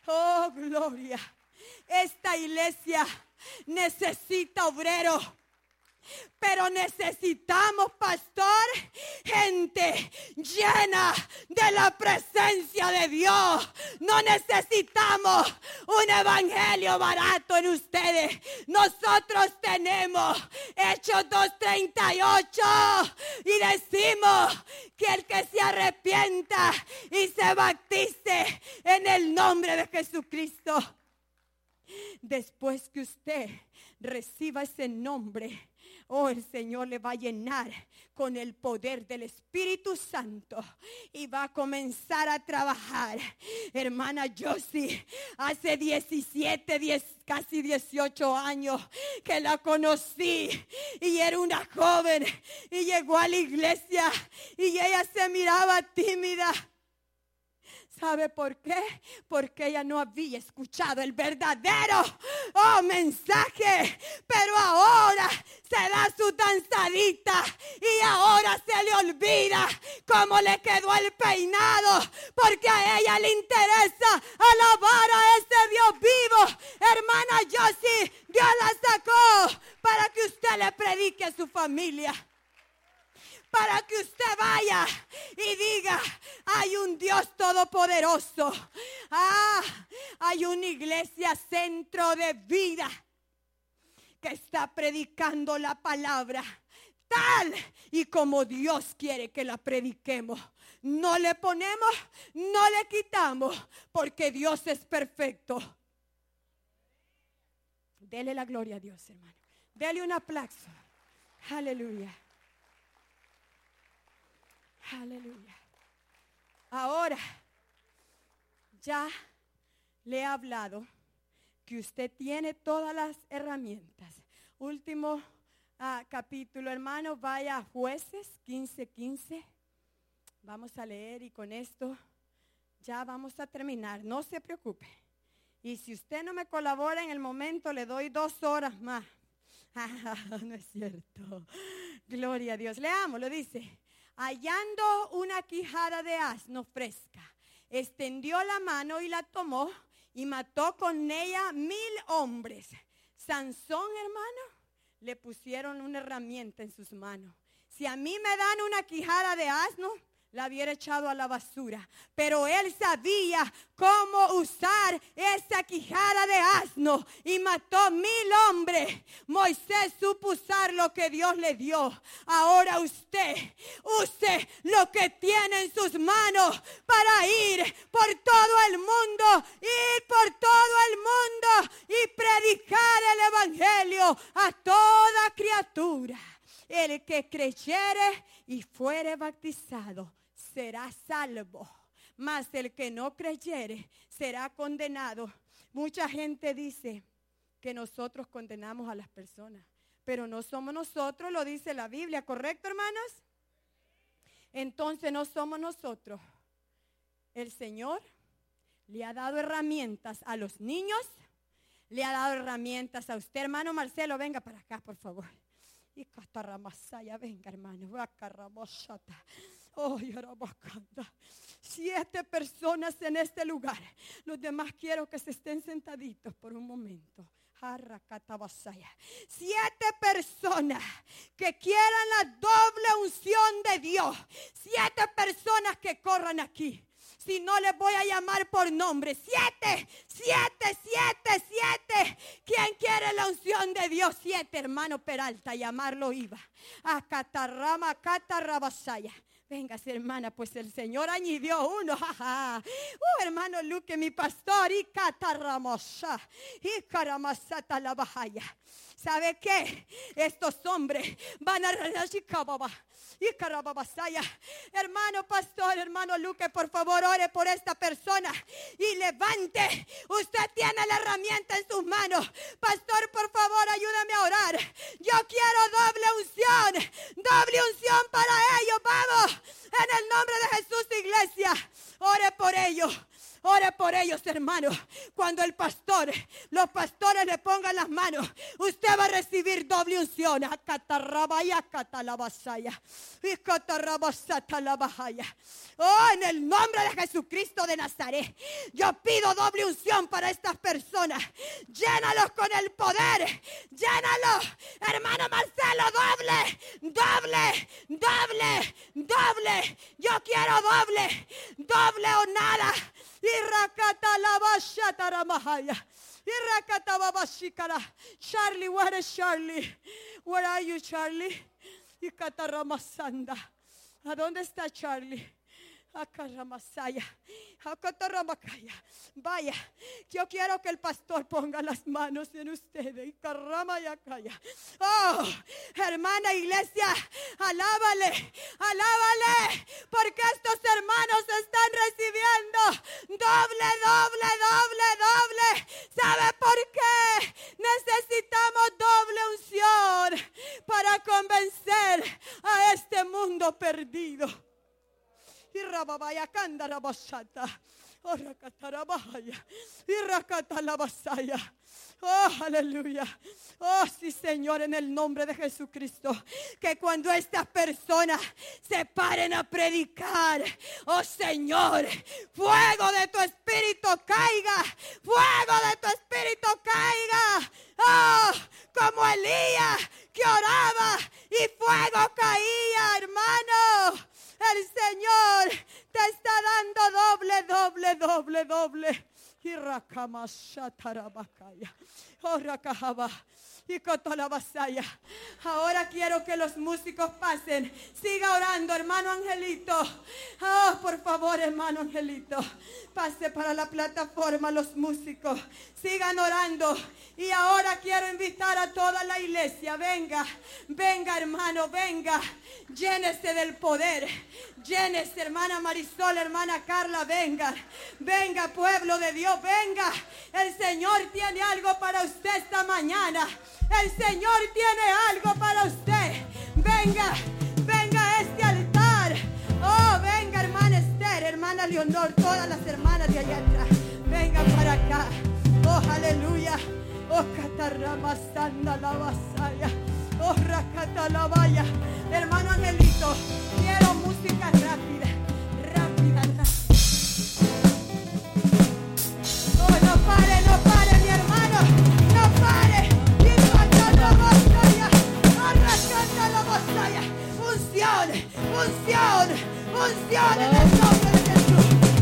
Oh, gloria. Esta iglesia necesita obrero. Pero necesitamos, pastor, gente llena de la presencia de Dios. No necesitamos un evangelio barato en ustedes. Nosotros tenemos Hechos 2:38 y decimos que el que se arrepienta y se bautice en el nombre de Jesucristo. Después que usted reciba ese nombre, oh, el Señor le va a llenar con el poder del Espíritu Santo y va a comenzar a trabajar. Hermana Josie, hace casi 18 años que la conocí y era una joven y llegó a la iglesia y ella se miraba tímida. ¿Sabe por qué? Porque ella no había escuchado el verdadero mensaje. Pero ahora se da su danzadita y ahora se le olvida cómo le quedó el peinado. Porque a ella le interesa alabar a ese Dios vivo. Hermana Josie, Dios la sacó para que usted le predique a su familia. Para que usted vaya y diga, hay un Dios todopoderoso. Hay una iglesia centro de vida que está predicando la palabra tal y como Dios quiere que la prediquemos. No le ponemos, no le quitamos, porque Dios es perfecto. Dele la gloria a Dios, hermano. Dele un aplauso. Aleluya. Aleluya. Ahora ya le he hablado que usted tiene todas las herramientas. Último capítulo, hermano, vaya a Jueces 15:15. Vamos a leer y con esto ya vamos a terminar. No se preocupe. Y si usted no me colabora en el momento, le doy 2 horas más. No es cierto. Gloria a Dios. Leamos, lo dice. Hallando una quijada de asno fresca, extendió la mano y la tomó y mató con ella 1000 hombres. Sansón, hermano, le pusieron una herramienta en sus manos. Si a mí me dan una quijada de asno, la hubiera echado a la basura. Pero él sabía cómo usar esa quijada de asno y mató 1000 hombres. Moisés supo usar lo que Dios le dio. Ahora usted use lo que tiene en sus manos para ir por todo el mundo, y predicar el evangelio a toda criatura. El que creyere y fuere bautizado será salvo, mas el que no creyere será condenado. Mucha gente dice que nosotros condenamos a las personas, pero no somos nosotros, lo dice la Biblia, ¿correcto, hermanos? Entonces no somos nosotros. El Señor le ha dado herramientas a los niños, le ha dado herramientas a usted. Hermano Marcelo, venga para acá, por favor. Y Cataramasaya, venga, hermano. Oh, 7 personas en este lugar. Los demás quiero que se estén sentaditos por un momento. 7 personas que quieran la doble unción de Dios. 7 personas que corran aquí. Si no, les voy a llamar por nombre. 7. ¿Quién quiere la unción de Dios? 7, hermano Peralta, llamarlo iba. A Catarrama, Catarrabasaya. Véngase, hermana, pues el Señor añadió uno. Hermano Luque, mi pastor. Y Catarramosa. Y Caramasata la Bajaya. ¿Sabe qué? Estos hombres van a y Carababasaya. Hermano pastor, hermano Luque, por favor ore por esta persona y levante. Usted tiene la herramienta en sus manos. Pastor, por favor, ayúdame a orar. Yo quiero doble unción para ellos. Vamos, en el nombre de Jesús, iglesia. Ore por ellos, hermanos. cuando los pastores le pongan las manos, usted va a recibir doble unción. Oh, en el nombre de Jesucristo de Nazaret, yo pido doble unción para estas personas. Llénalos con el poder. Llénalos, hermano Marcelo, doble. Yo quiero doble o nada. Charlie, where is Charlie? Where are you, Charlie? ¿A dónde está Charlie? Vaya, yo quiero que el pastor ponga las manos en ustedes. Oh, hermana iglesia, alábale, porque estos hermanos están recibiendo doble. ¿Sabe por qué? Necesitamos doble unción para convencer a este mundo perdido. Y rababaya candara basata. Oh, aleluya. Oh, sí, Señor, en el nombre de Jesucristo. Que cuando estas personas se paren a predicar, oh Señor, fuego de tu espíritu caiga. Oh, como Elías que oraba y fuego caía, hermano. El Señor te está dando doble. Y rakamashatarabakaya. Oh, rakahaba. Y kotolabasaya. Ahora quiero que los músicos pasen. Siga orando, hermano Angelito. Oh, por favor, hermano Angelito. Pase para la plataforma los músicos. Sigan orando. Y ahora quiero invitar a toda la iglesia. Venga, hermano, venga. Llénese del poder. Llénese, hermana Marisol, hermana Carla, venga, pueblo de Dios, venga. El Señor tiene algo para usted esta mañana. El Señor tiene algo para usted. Venga a este altar. Oh, venga, hermana Esther, hermana Leonor, todas las hermanas de allá atrás. Venga para acá. Oh, aleluya. Oh, catarrama sanda la vasaya. Oh, racatalabaya. Hermano Angelito, quiero música rápida. Oh, no pare, mi hermano. No pare. Y racatalabaya. Oh, racatalabaya. Unción en el nombre de Jesús.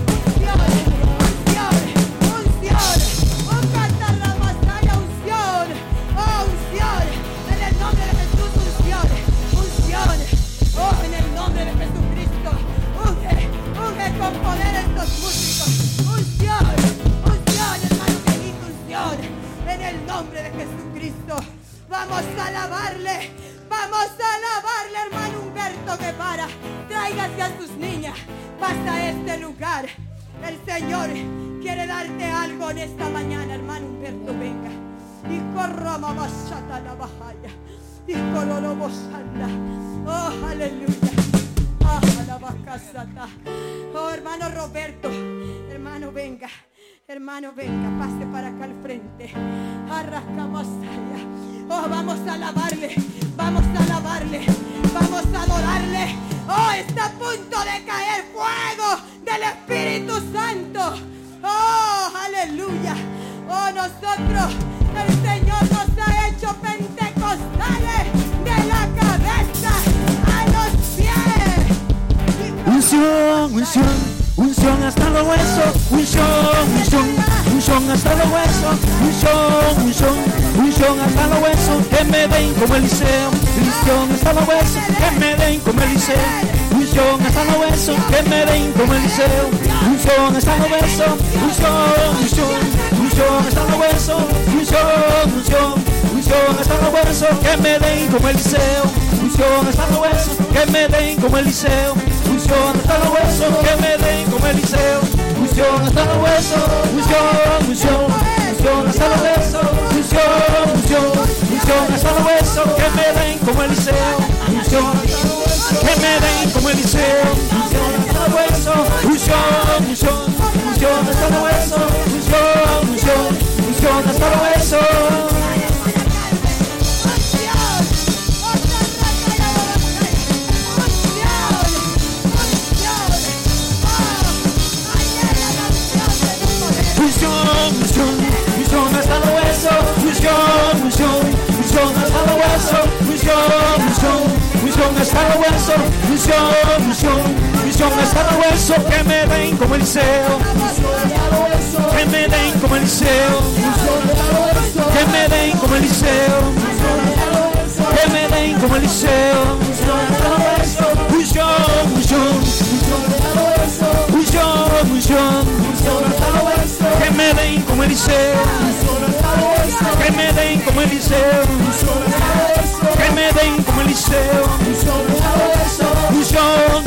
Unción. Oh, catarrabasaya, unción. Oh, unción. En el nombre de Jesús, unción. Oh, en el nombre de Jesucristo. Unge con poder estos músicos. Unción, hermano Benito, unción. En el nombre de Jesucristo. Vamos a alabarle, hermano Humberto Guevara. Tráigase a sus niñas. Pasa a este lugar. El Señor quiere darte algo en esta mañana, hermano Humberto, venga. Y corrama basata la bajaya. Y colorobosanda. Oh, aleluya. Ah, la bacasata. Oh, hermano Roberto. Hermano, venga, pase para acá al frente. Arrascamasaya. Oh, vamos a alabarle, vamos a adorarle. Oh, está a punto de caer fuego del Espíritu Santo. Oh, aleluya. Oh, nosotros, el Señor nos ha hecho pentecostales de la cabeza a los pies. Unción hasta los huesos, unción hasta los huesos, unción hasta los huesos, que me den como Eliseo, unción hasta los huesos, que me den como Eliseo, unción hasta los huesos, que me den como Eliseo, unción hasta los huesos, unción hasta los huesos, unción hasta los huesos, que me den como Eliseo, unción hasta los huesos, que me den como Eliseo, unción hasta los huesos, que me den como Eliseo, unción hasta los huesos, unción hasta los huesos, unción hasta los huesos, que me den como Eliseo, unción que me den como Eliseo, unción hasta los huesos, unción hasta los huesos, unción hasta los huesos, unción hasta los huesos, que me den como Eliseo, que me den como Eliseo, que me den como Eliseo, que me den como Eliseo, unción, que me den como Eliseo, que me den como Eliseo, que me den como Eliseo, unción,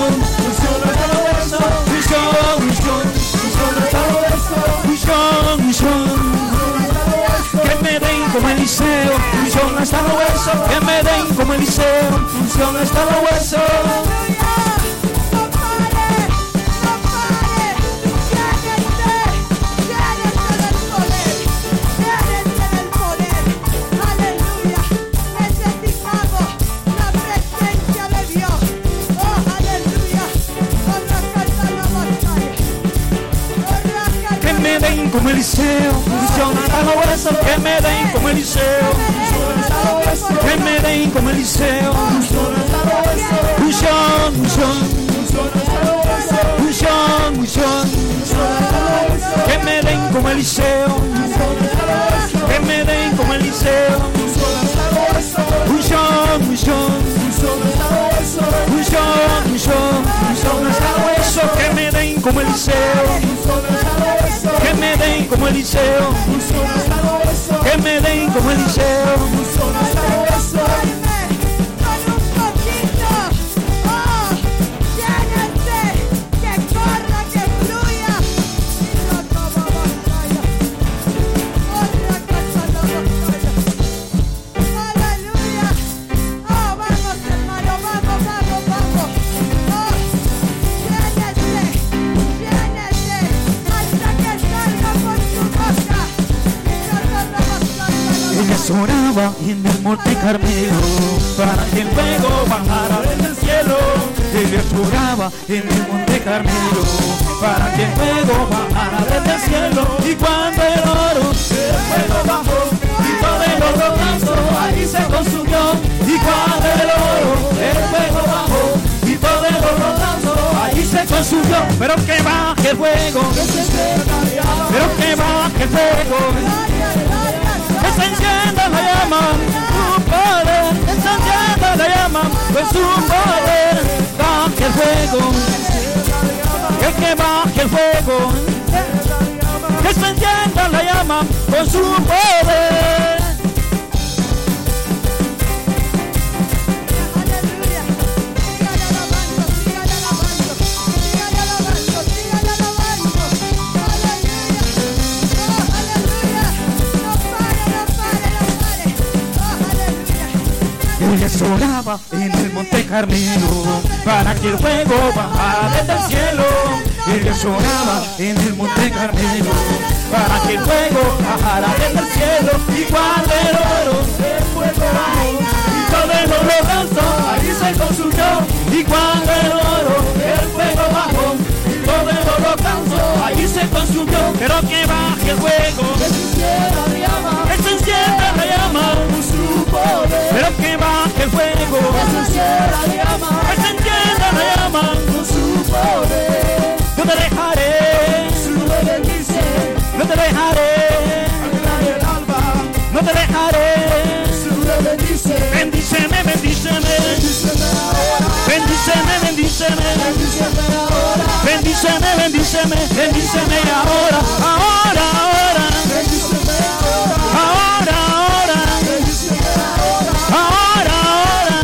que me den como Eliseo, unción hasta los huesos, que me den como Eliseo, unción hasta los huesos. Como Eliseo, unción hasta los huesos, que me den como Eliseo, que me den como Eliseo, unción, que me den como Eliseo, que me den como Eliseo, unción hasta los huesos, que me den como Eliseo, que me den como Eliseo, que me den como Eliseo. Oraba en el monte Carmelo para que luego bajara desde el cielo. Elías oraba en el monte Carmelo para que luego bajara desde el cielo. Y cuando el oro del fuego bajó y todo el oro lanzó, ahí se consumió. Y cuando el oro del fuego bajó y todo el oro lanzó, ahí se consumió. Pero que baje el fuego, pero que baje el fuego, que se encienda la llama, su poder, que se encienda la llama, con su poder, baje el fuego, que baje el fuego, que se encienda la llama, con su poder. Elías oraba en el monte Carmelo para que el fuego bajara desde el cielo. Elías oraba en el monte Carmelo para que el fuego bajara desde el cielo. Y cuando el oro del fuego bajó y todo el oro lanzó, ahí se consumió. Y cuando el oro del fuego bajó y todo el oro lanzó, ahí se consumió. Pero que baje el fuego, que se encienda la llama, que se encienda la llama, su poder. Pero que baje el fuego, que se encienda la llama, que se encienda la llama, con su poder. No te dejaré, sube bendice, no te dejaré, al el alba, no te dejaré, sube bendice, bendíceme, bendíceme, bendíceme, bendíceme, bendíceme ahora, bendíceme, bendíceme, bendíceme ahora, ahora, ahora, bendíceme ahora, ahora, bendíceme ahora, ahora,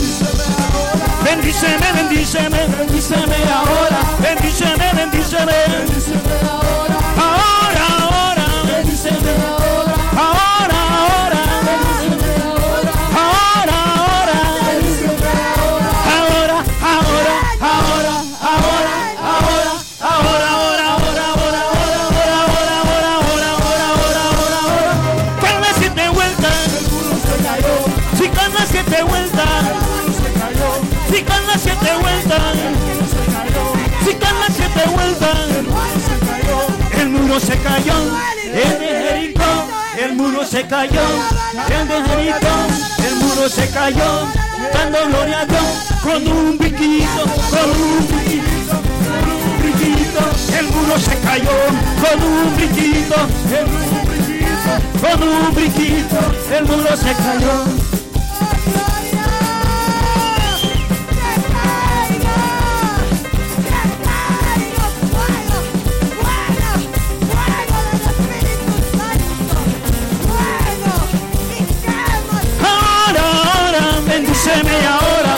bendíceme, bendíceme, bendíceme ahora, bendíceme, bendíceme, bendíceme ahora, ahora, ahora, bendíceme ahora, ahora, ahora, bendíceme ahora, ahora, ahora, bendíceme ahora, ahora, ahora, ahora, ahora, ahora, ahora, ahora, ahora, ahora, ahora, ahora, ahora, ahora, cada 7 vueltas, el muro se cayó. Si cada 7 vueltas, el muro se cayó. Si cada 7 vueltas, el muro se cayó. Si cada 7 vueltas, el muro se cayó. El muro se cayó, el de Jericó. El muro se cayó, el de Jericó. El muro se cayó, dando gloria a Dios, con un brinquito, el muro se cayó, con un brinquito, el muro se cayó. Bendíceme ahora,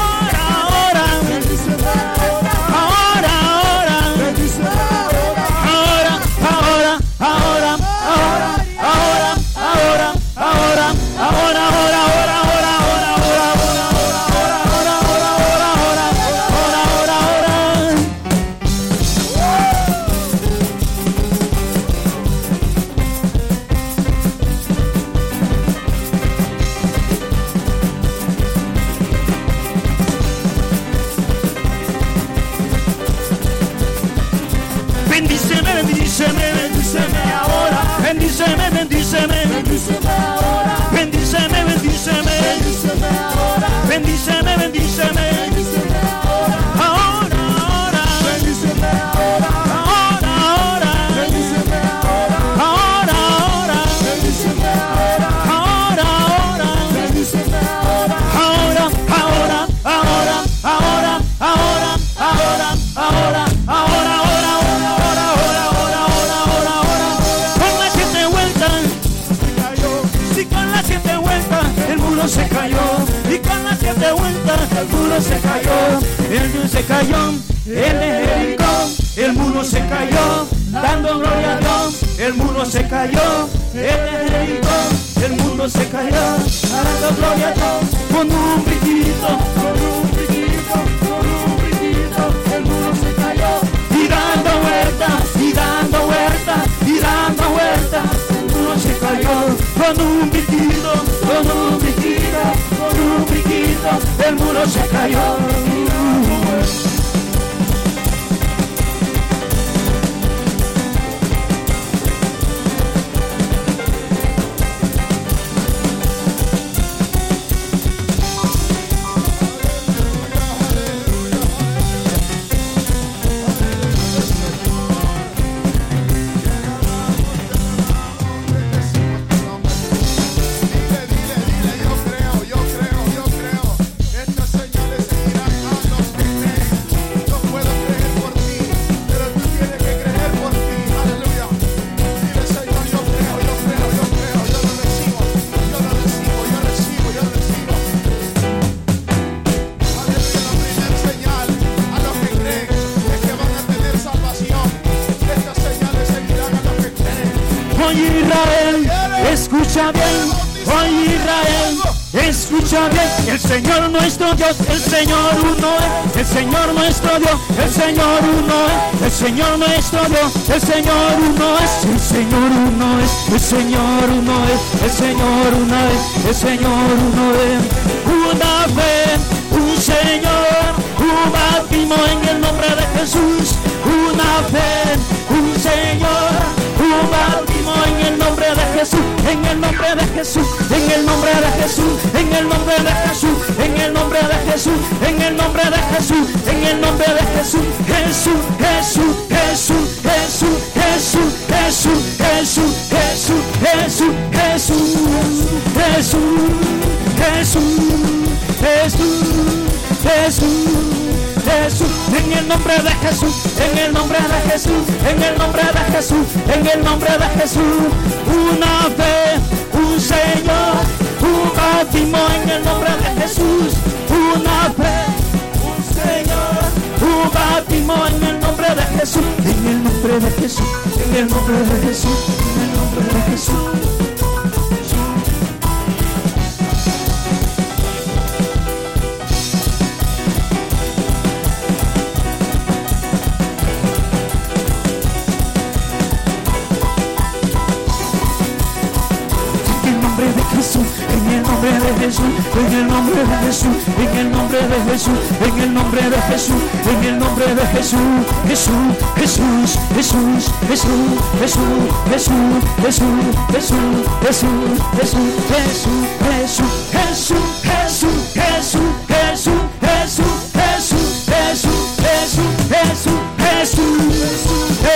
se cayó, el de Jericó, el muro se cayó, dando gloria a Dios, el muro se cayó, el de Jericó, el muro se cayó, dando gloria a Dios, con un brinquito, el muro se cayó, y dando vueltas, el muro se cayó, con un brinquito, el muro se cayó. Escucha bien, oye Israel, escucha bien, el Señor nuestro Dios, el Señor uno es, el Señor nuestro Dios, el Señor uno es, el Señor nuestro Dios, el Señor uno es, el Señor uno es, el Señor uno es, el Señor uno es, el Señor uno es, una fe, un Señor, un bautismo en el nombre de Jesús, una fe, un Señor, un bautismo en el nombre de Jesús, en el nombre de Jesús, en el nombre de Jesús, en el nombre de Jesús, en el nombre de Jesús, en el nombre de Jesús, en el nombre de Jesús, Jesús, Jesús, Jesús, Jesús, Jesús, Jesús, Jesús, Jesús, Jesús, Jesús, Jesús, Jesús, Jesús, Jesús, en el nombre de Jesús, en el nombre de Jesús, en el nombre de Jesús, en el nombre de Jesús, una fe, un Señor, un bautismo en el nombre de Jesús, una fe, un Señor, un bautismo en el nombre de Jesús, en el nombre de Jesús, en el nombre de Jesús, en el nombre de Jesús. En el nombre de Jesús, en el nombre de Jesús, en el nombre de Jesús, en el nombre de Jesús, en el nombre de Jesús, Jesús, Jesús, Jesús, Jesús, Jesús, Jesús, Jesús, Jesús, Jesús, Jesús, Jesús, Jesús, Jesús, Jesús, Jesús,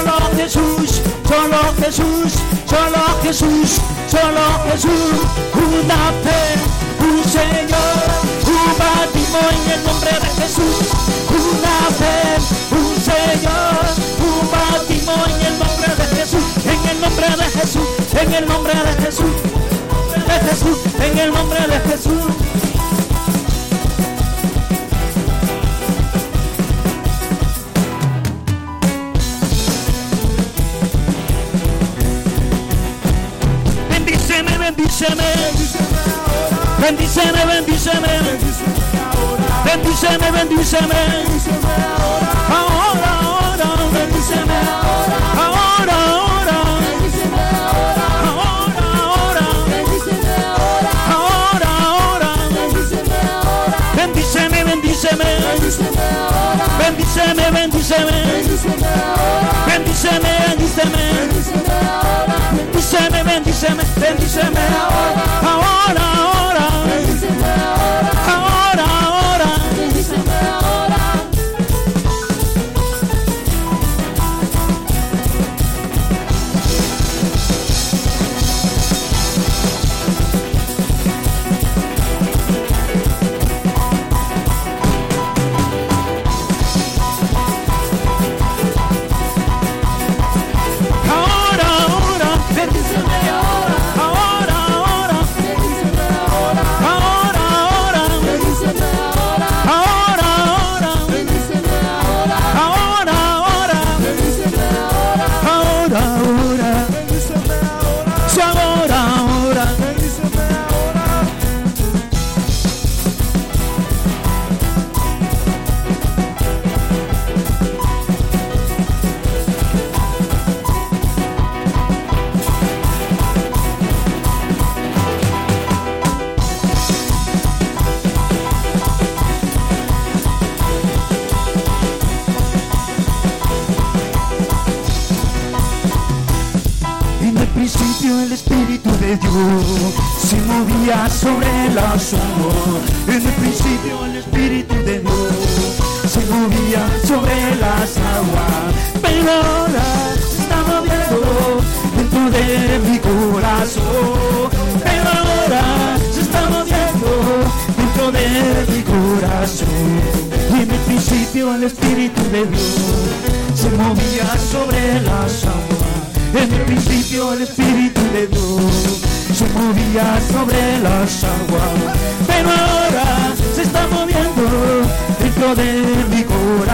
solo Jesús, solo Jesús, solo Jesús, solo Jesús. Una fe, un Señor, un bautismo en el nombre de Jesús. Una fe, un Señor, un bautismo en el nombre de Jesús, en el nombre de Jesús, en el nombre de Jesús, de Jesús, en el nombre de Jesús. Bendíceme, bendíceme, bendíceme, bendíceme, bendíceme, bendíceme, ahora, ahora, bendíceme, ahora, ahora, ahora, ahora, ahora, ahora, bendíceme, bendíceme, bendíceme, bendíceme, bendíceme, bendíceme, bendíceme, bendíceme, bendíceme, ahora, ahora, ahora, ahora, ahora, bendíceme ahora. El Espíritu de Dios se movía sobre las aguas. En el principio el Espíritu de Dios se movía sobre las aguas, pero ahora se está moviendo dentro de mi corazón. Pero ahora se está moviendo dentro de mi corazón. Y en el principio el Espíritu de Dios se movía sobre las aguas. En el principio el Espíritu de Dios se movía sobre las aguas, pero ahora se está moviendo dentro de mi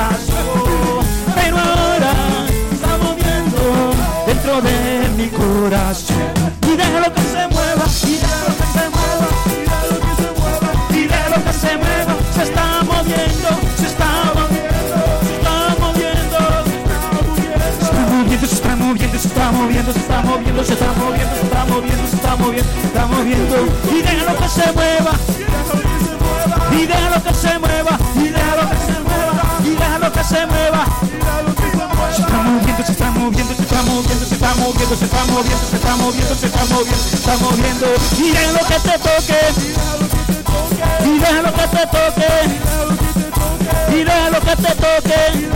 corazón. Pero ahora se está moviendo dentro de mi corazón. Y déjalo que se mueva, y déjalo que se mueva, y déjalo que se mueva, y déjalo que se mueva. Se está moviendo, se está moviendo, se está moviendo, se está moviendo, se está moviendo, se está moviendo, se está moviendo, se está moviendo, se está moviendo, se está moviendo, se está moviendo. Y déjalo que se mueva, y déjalo que se mueva, y déjalo que se mueva, y déjalo que se mueva. Se está moviendo, se está moviendo, se está moviendo, se está moviendo, se está moviendo, se está moviendo, se está moviendo, se está moviendo. Y déjalo que te toque, y déjalo que te toque, y déjalo que te toque.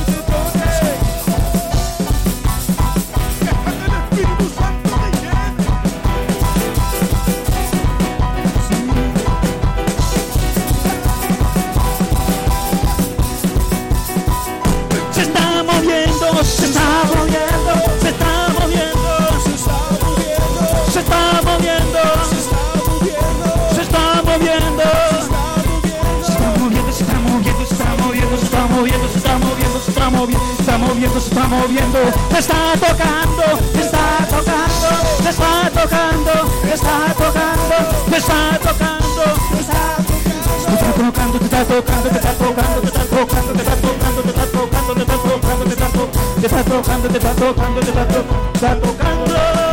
Se está moviendo, se está moviendo, se está moviendo, se está moviendo, se está moviendo, se está moviendo, se está moviendo, se está moviendo, se está moviendo, se está moviendo, se está moviendo, se está moviendo, se está moviendo, se está tocando, se está tocando, se está tocando, se está tocando, se está tocando, se está tocando, te está tocando, te está tocando, te está tocando, te está tocando, te está tocando, te está tocando, te está tocando, te está tocando, te está tocando, te está tocando.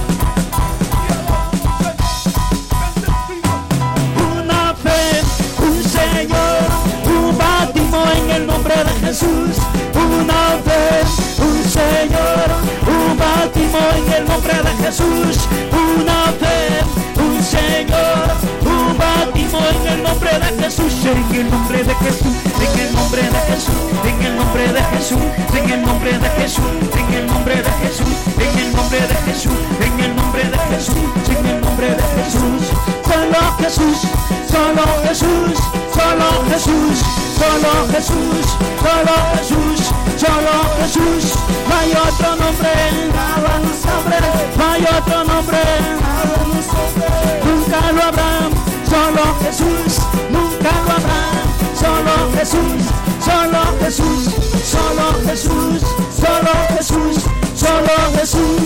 en el nombre de Jesús. Una fe, un Señor, un bautismo en el nombre de Jesús. En el nombre de Jesús, en el nombre de Jesús, en el nombre de Jesús, en el nombre de Jesús, en el nombre de Jesús, en el nombre de Jesús, en el nombre de Jesús, en el nombre de Jesús. Solo Jesús, solo Jesús, solo Jesús, solo Jesús, solo Jesús, solo Jesús. No hay otro nombre, no hay otro nombre, nunca lo habrá. Solo Jesús, nunca lo habrá. Solo Jesús, solo Jesús, solo Jesús, solo Jesús, solo Jesús.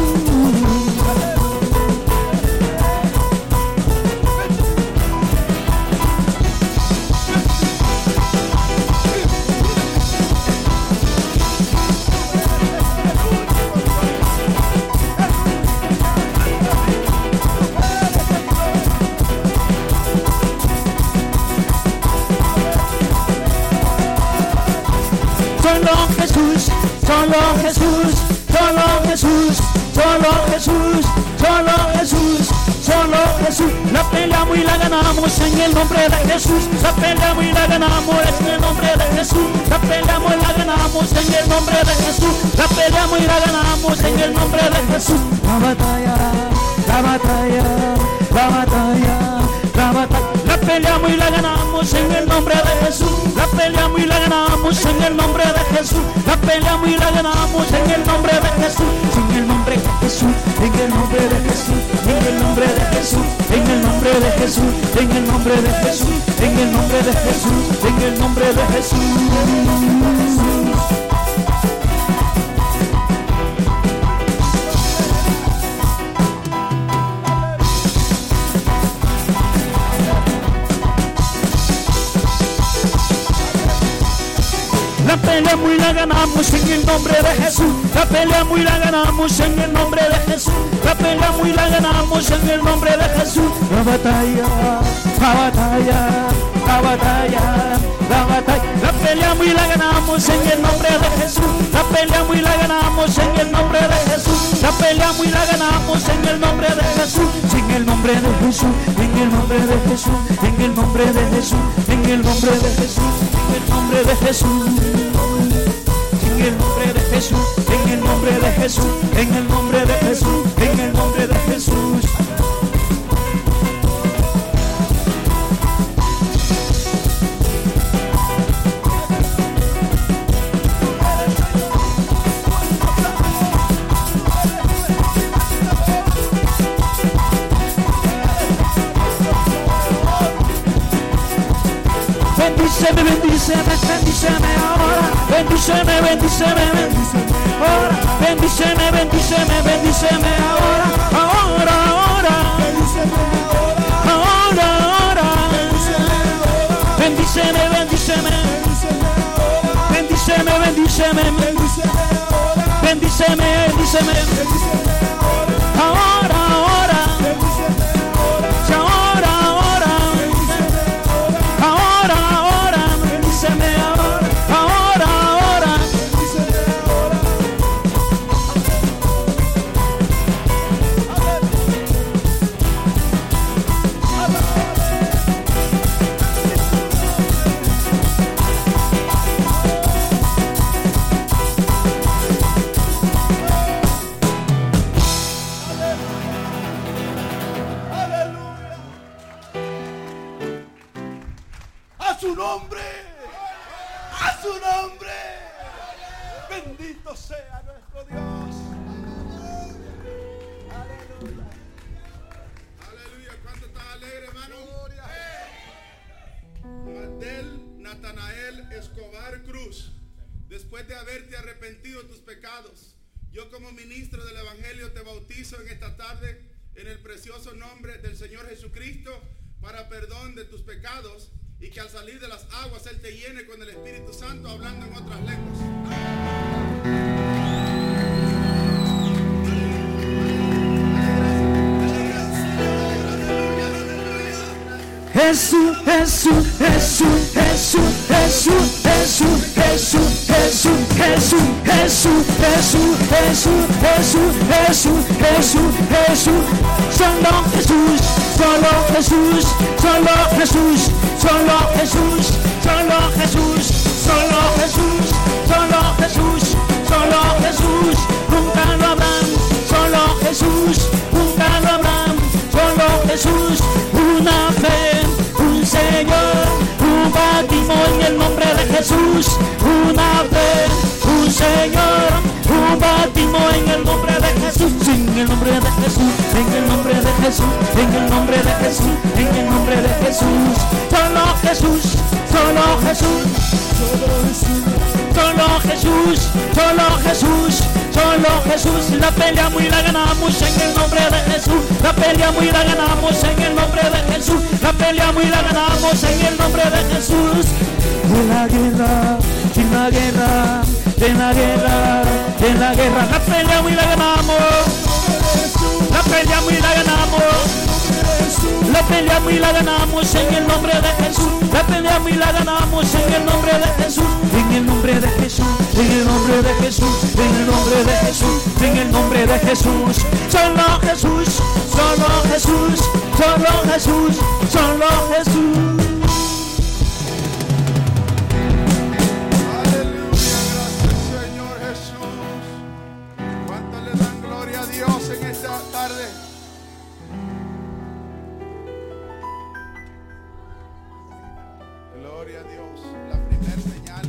Solo Jesús, solo Jesús, solo Jesús, solo Jesús, solo Jesús. La peleamos y la ganamos en el nombre de Jesús. La peleamos y la ganamos en el nombre de Jesús. La peleamos y la ganamos en el nombre de Jesús. La peleamos y la ganamos en el nombre de Jesús. La batalla, la batalla, la batalla, la batalla. La peleamos y la ganamos en el nombre de Jesús. La peleamos y la ganamos en el nombre de Jesús. La peleamos y la ganamos en el nombre de Jesús. En el nombre de Jesús, en el nombre de Jesús, en el nombre de Jesús, en el nombre de Jesús, en el nombre de Jesús, en el nombre de Jesús, en el nombre de Jesús. La peleamos y la ganamos en el nombre de Jesús. La peleamos y la ganamos en el nombre de Jesús. La peleamos y la ganamos en el nombre de Jesús. La batalla, la batalla, la batalla, la batalla. La peleamos y la ganamos en el nombre de Jesús. La peleamos y la ganamos en el nombre de Jesús. La peleamos y la ganamos en el nombre de Jesús. En el nombre de Jesús, en el nombre de Jesús, en el nombre de Jesús, en el nombre de Jesús, en el nombre de Jesús. En el nombre de Jesús, en el nombre de Jesús, en el nombre de Jesús, en el nombre de Jesús. Bendíceme, bendíceme, bendíceme ahora. Bendíceme, bendíceme, bendíceme ahora. Bendíceme, bendíceme, bendíceme ahora. Ahora, ahora. Ahora, ahora. Bendíceme, bendíceme. Bendíceme, bendíceme. Bendíceme, bendíceme. Ahora, ahora. Ahora, ahora. Ahora, ahora. Bendíceme ahora. Ahora, ahora. su nombre. A su nombre. Bendito sea nuestro Dios. Aleluya. Aleluya. ¿Cuánto está alegre, hermano? Matel Natanael Escobar Cruz, después de haberte arrepentido de tus pecados, yo como ministro del Evangelio te bautizo en esta tarde en el precioso nombre del Señor Jesucristo para perdón de tus pecados, y que al salir de las aguas Él te llene con el Espíritu Santo hablando en otras lenguas. Jesús, Jesús, Jesús, Jesús, Jesús, Jesús, Jesús, Jesús, Jesús, Jesús, Jesús, Jesús, Jesús, Jesús, Jesús, Jesús. Solo Jesús, solo Jesús, solo Jesús, solo Jesús, solo Jesús, solo Jesús, solo Jesús, solo Jesús. Nunca lo habrán, solo Jesús, nunca lo habrán, solo Jesús. Una fe, un Señor, un bautismo en el nombre de Jesús. Una fe, un Señor, un bautismo en el nombre de Jesús. En el nombre de Jesús, en el nombre de Jesús, en el nombre de Jesús, en el nombre de Jesús. Solo Jesús, solo Jesús, solo Jesús, solo Jesús, solo Jesús. La peleamos y la ganamos en el nombre de Jesús. La peleamos y la ganamos en el nombre de Jesús. La peleamos y la ganamos en el nombre de Jesús. En la guerra, en la guerra, en la guerra, en la guerra. La peleamos y la ganamos. La peleamos y la ganamos. La peleamos y la ganamos en el nombre de Jesús. La peleamos y la ganamos en el nombre de Jesús. En el nombre de Jesús, en el nombre de Jesús, en el nombre de Jesús, en el nombre de Jesús. Solo Jesús, solo Jesús, solo Jesús, solo Jesús. Aleluya, gracias Señor Jesús. ¿Cuánto le dan gloria a Dios en esta tarde? Gloria a Dios. La primera señal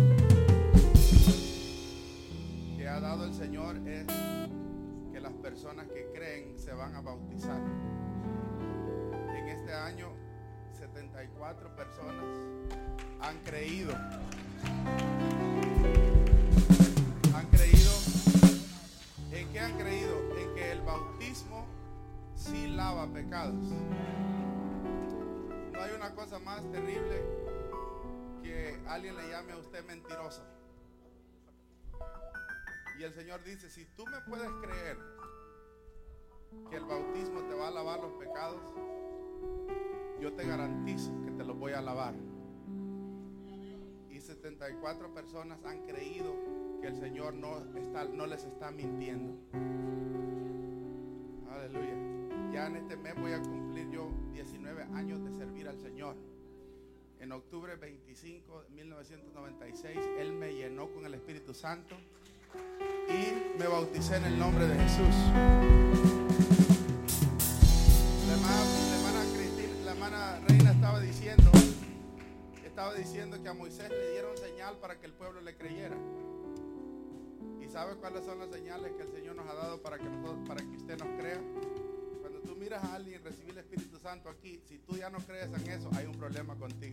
que ha dado el Señor es que las personas que creen se van a bautizar. En este año 74 personas han creído. ¿Han creído? ¿En qué han creído? En que el bautismo sí lava pecados. No hay una cosa más terrible que alguien le llame a usted mentiroso. Y el Señor dice, si tú me puedes creer que el bautismo te va a lavar los pecados, yo te garantizo que te los voy a lavar. Y 74 personas han creído que el Señor no les está mintiendo. Aleluya. Ya en este mes voy a cumplir yo 19 años de servir al Señor. En octubre 25 de 1996, Él me llenó con el Espíritu Santo y me bauticé en el nombre de Jesús. La hermana Reina estaba diciendo que a Moisés le dieron señal para que el pueblo le creyera. ¿Y sabe cuáles son las señales que el Señor nos ha dado para que usted nos crea? Cuando tú miras a alguien recibir el Espíritu Santo aquí, si tú ya no crees en eso, hay un problema contigo.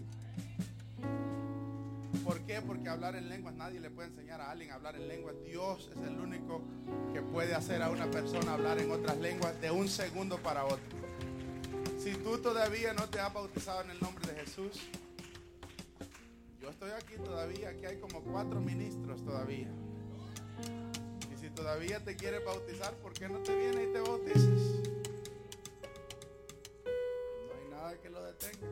¿Por qué? Porque hablar en lenguas, nadie le puede enseñar a alguien a hablar en lenguas. Dios es el único que puede hacer a una persona hablar en otras lenguas de un segundo para otro. Si tú todavía no te has bautizado en el nombre de Jesús, yo estoy aquí todavía, aquí hay como 4 ministros todavía. Y si todavía te quieres bautizar, ¿por qué no te vienes y te bautizas? No hay nada que lo detenga.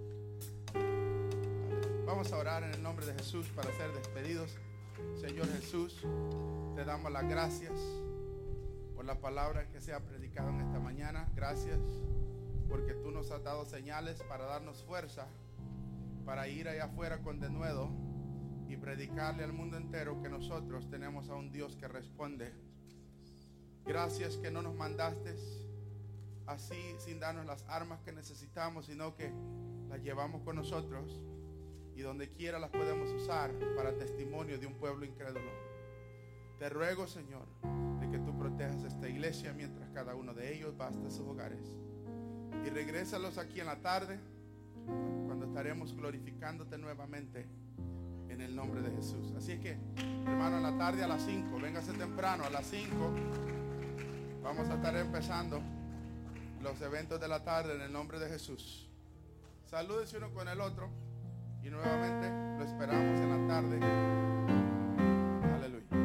Vamos a orar en el nombre de Jesús para ser despedidos. Señor Jesús, te damos las gracias por la palabra que se ha predicado en esta mañana. Gracias porque tú nos has dado señales para darnos fuerza para ir allá afuera con denuedo y predicarle al mundo entero que nosotros tenemos a un Dios que responde. Gracias que no nos mandaste así sin darnos las armas que necesitamos, sino que las llevamos con nosotros y donde quiera las podemos usar para testimonio de un pueblo incrédulo. Te ruego, Señor, de que tú protejas esta iglesia mientras cada uno de ellos va hasta sus hogares, y regrésalos aquí en la tarde cuando estaremos glorificándote nuevamente en el nombre de Jesús. Así que, hermano, en la tarde a las 5, véngase temprano, a las 5 vamos a estar empezando los eventos de la tarde en el nombre de Jesús. Salúdense uno con el otro y nuevamente lo esperamos en la tarde. Aleluya.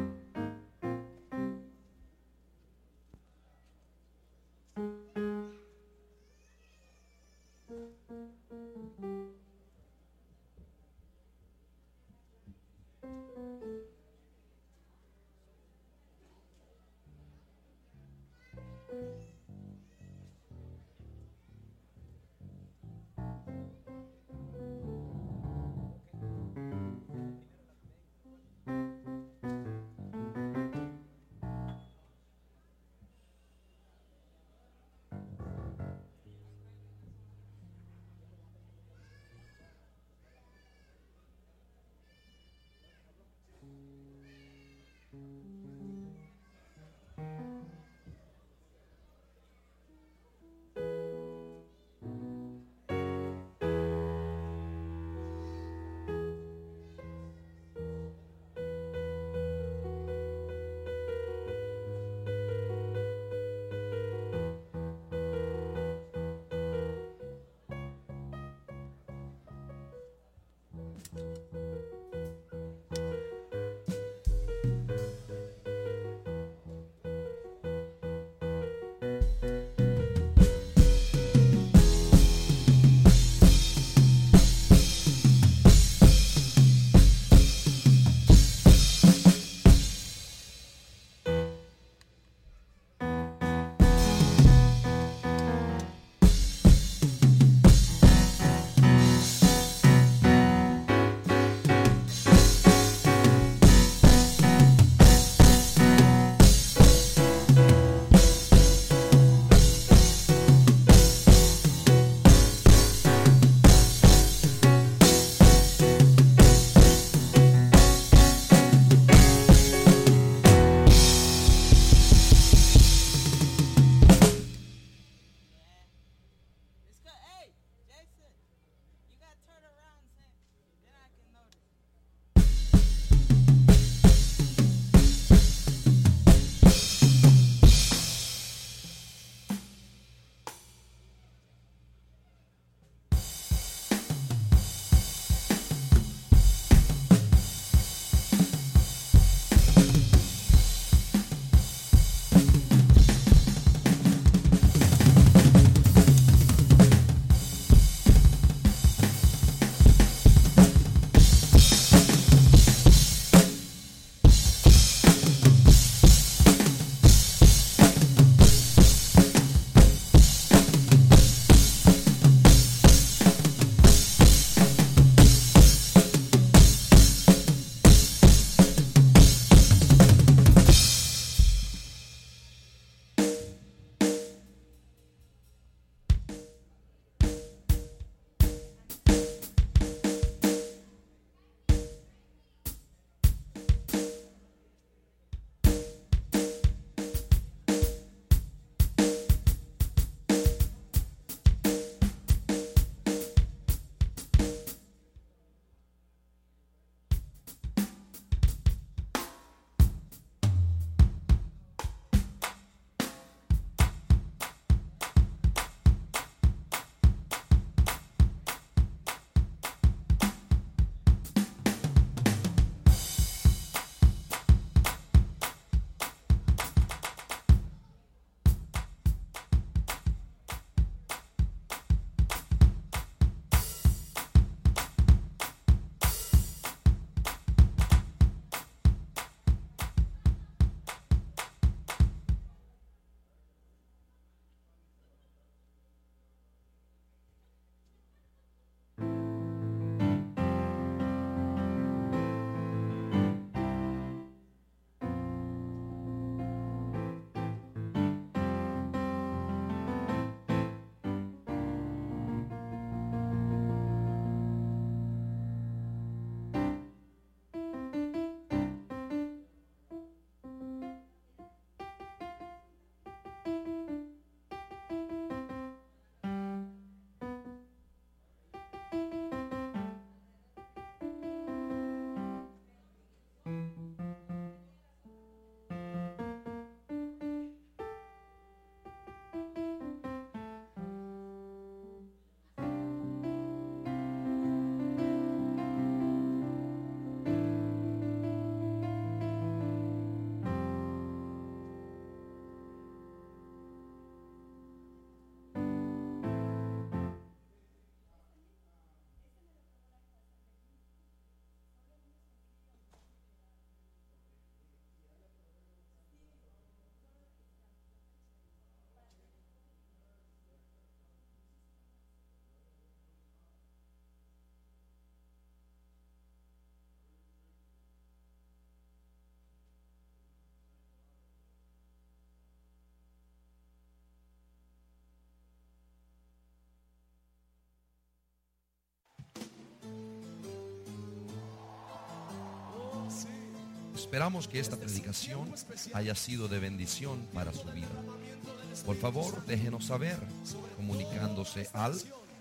Esperamos que esta predicación haya sido de bendición para su vida. Por favor, déjenos saber comunicándose al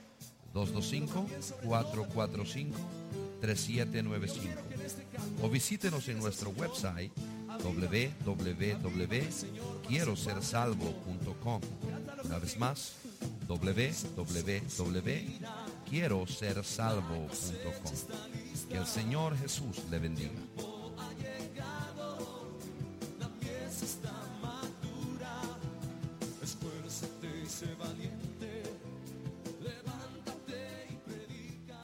225-445-3795 o visítenos en nuestro website www.quierosersalvo.com. Una vez más, www.quierosersalvo.com. Que el Señor Jesús le bendiga. Esfuérzate y se va.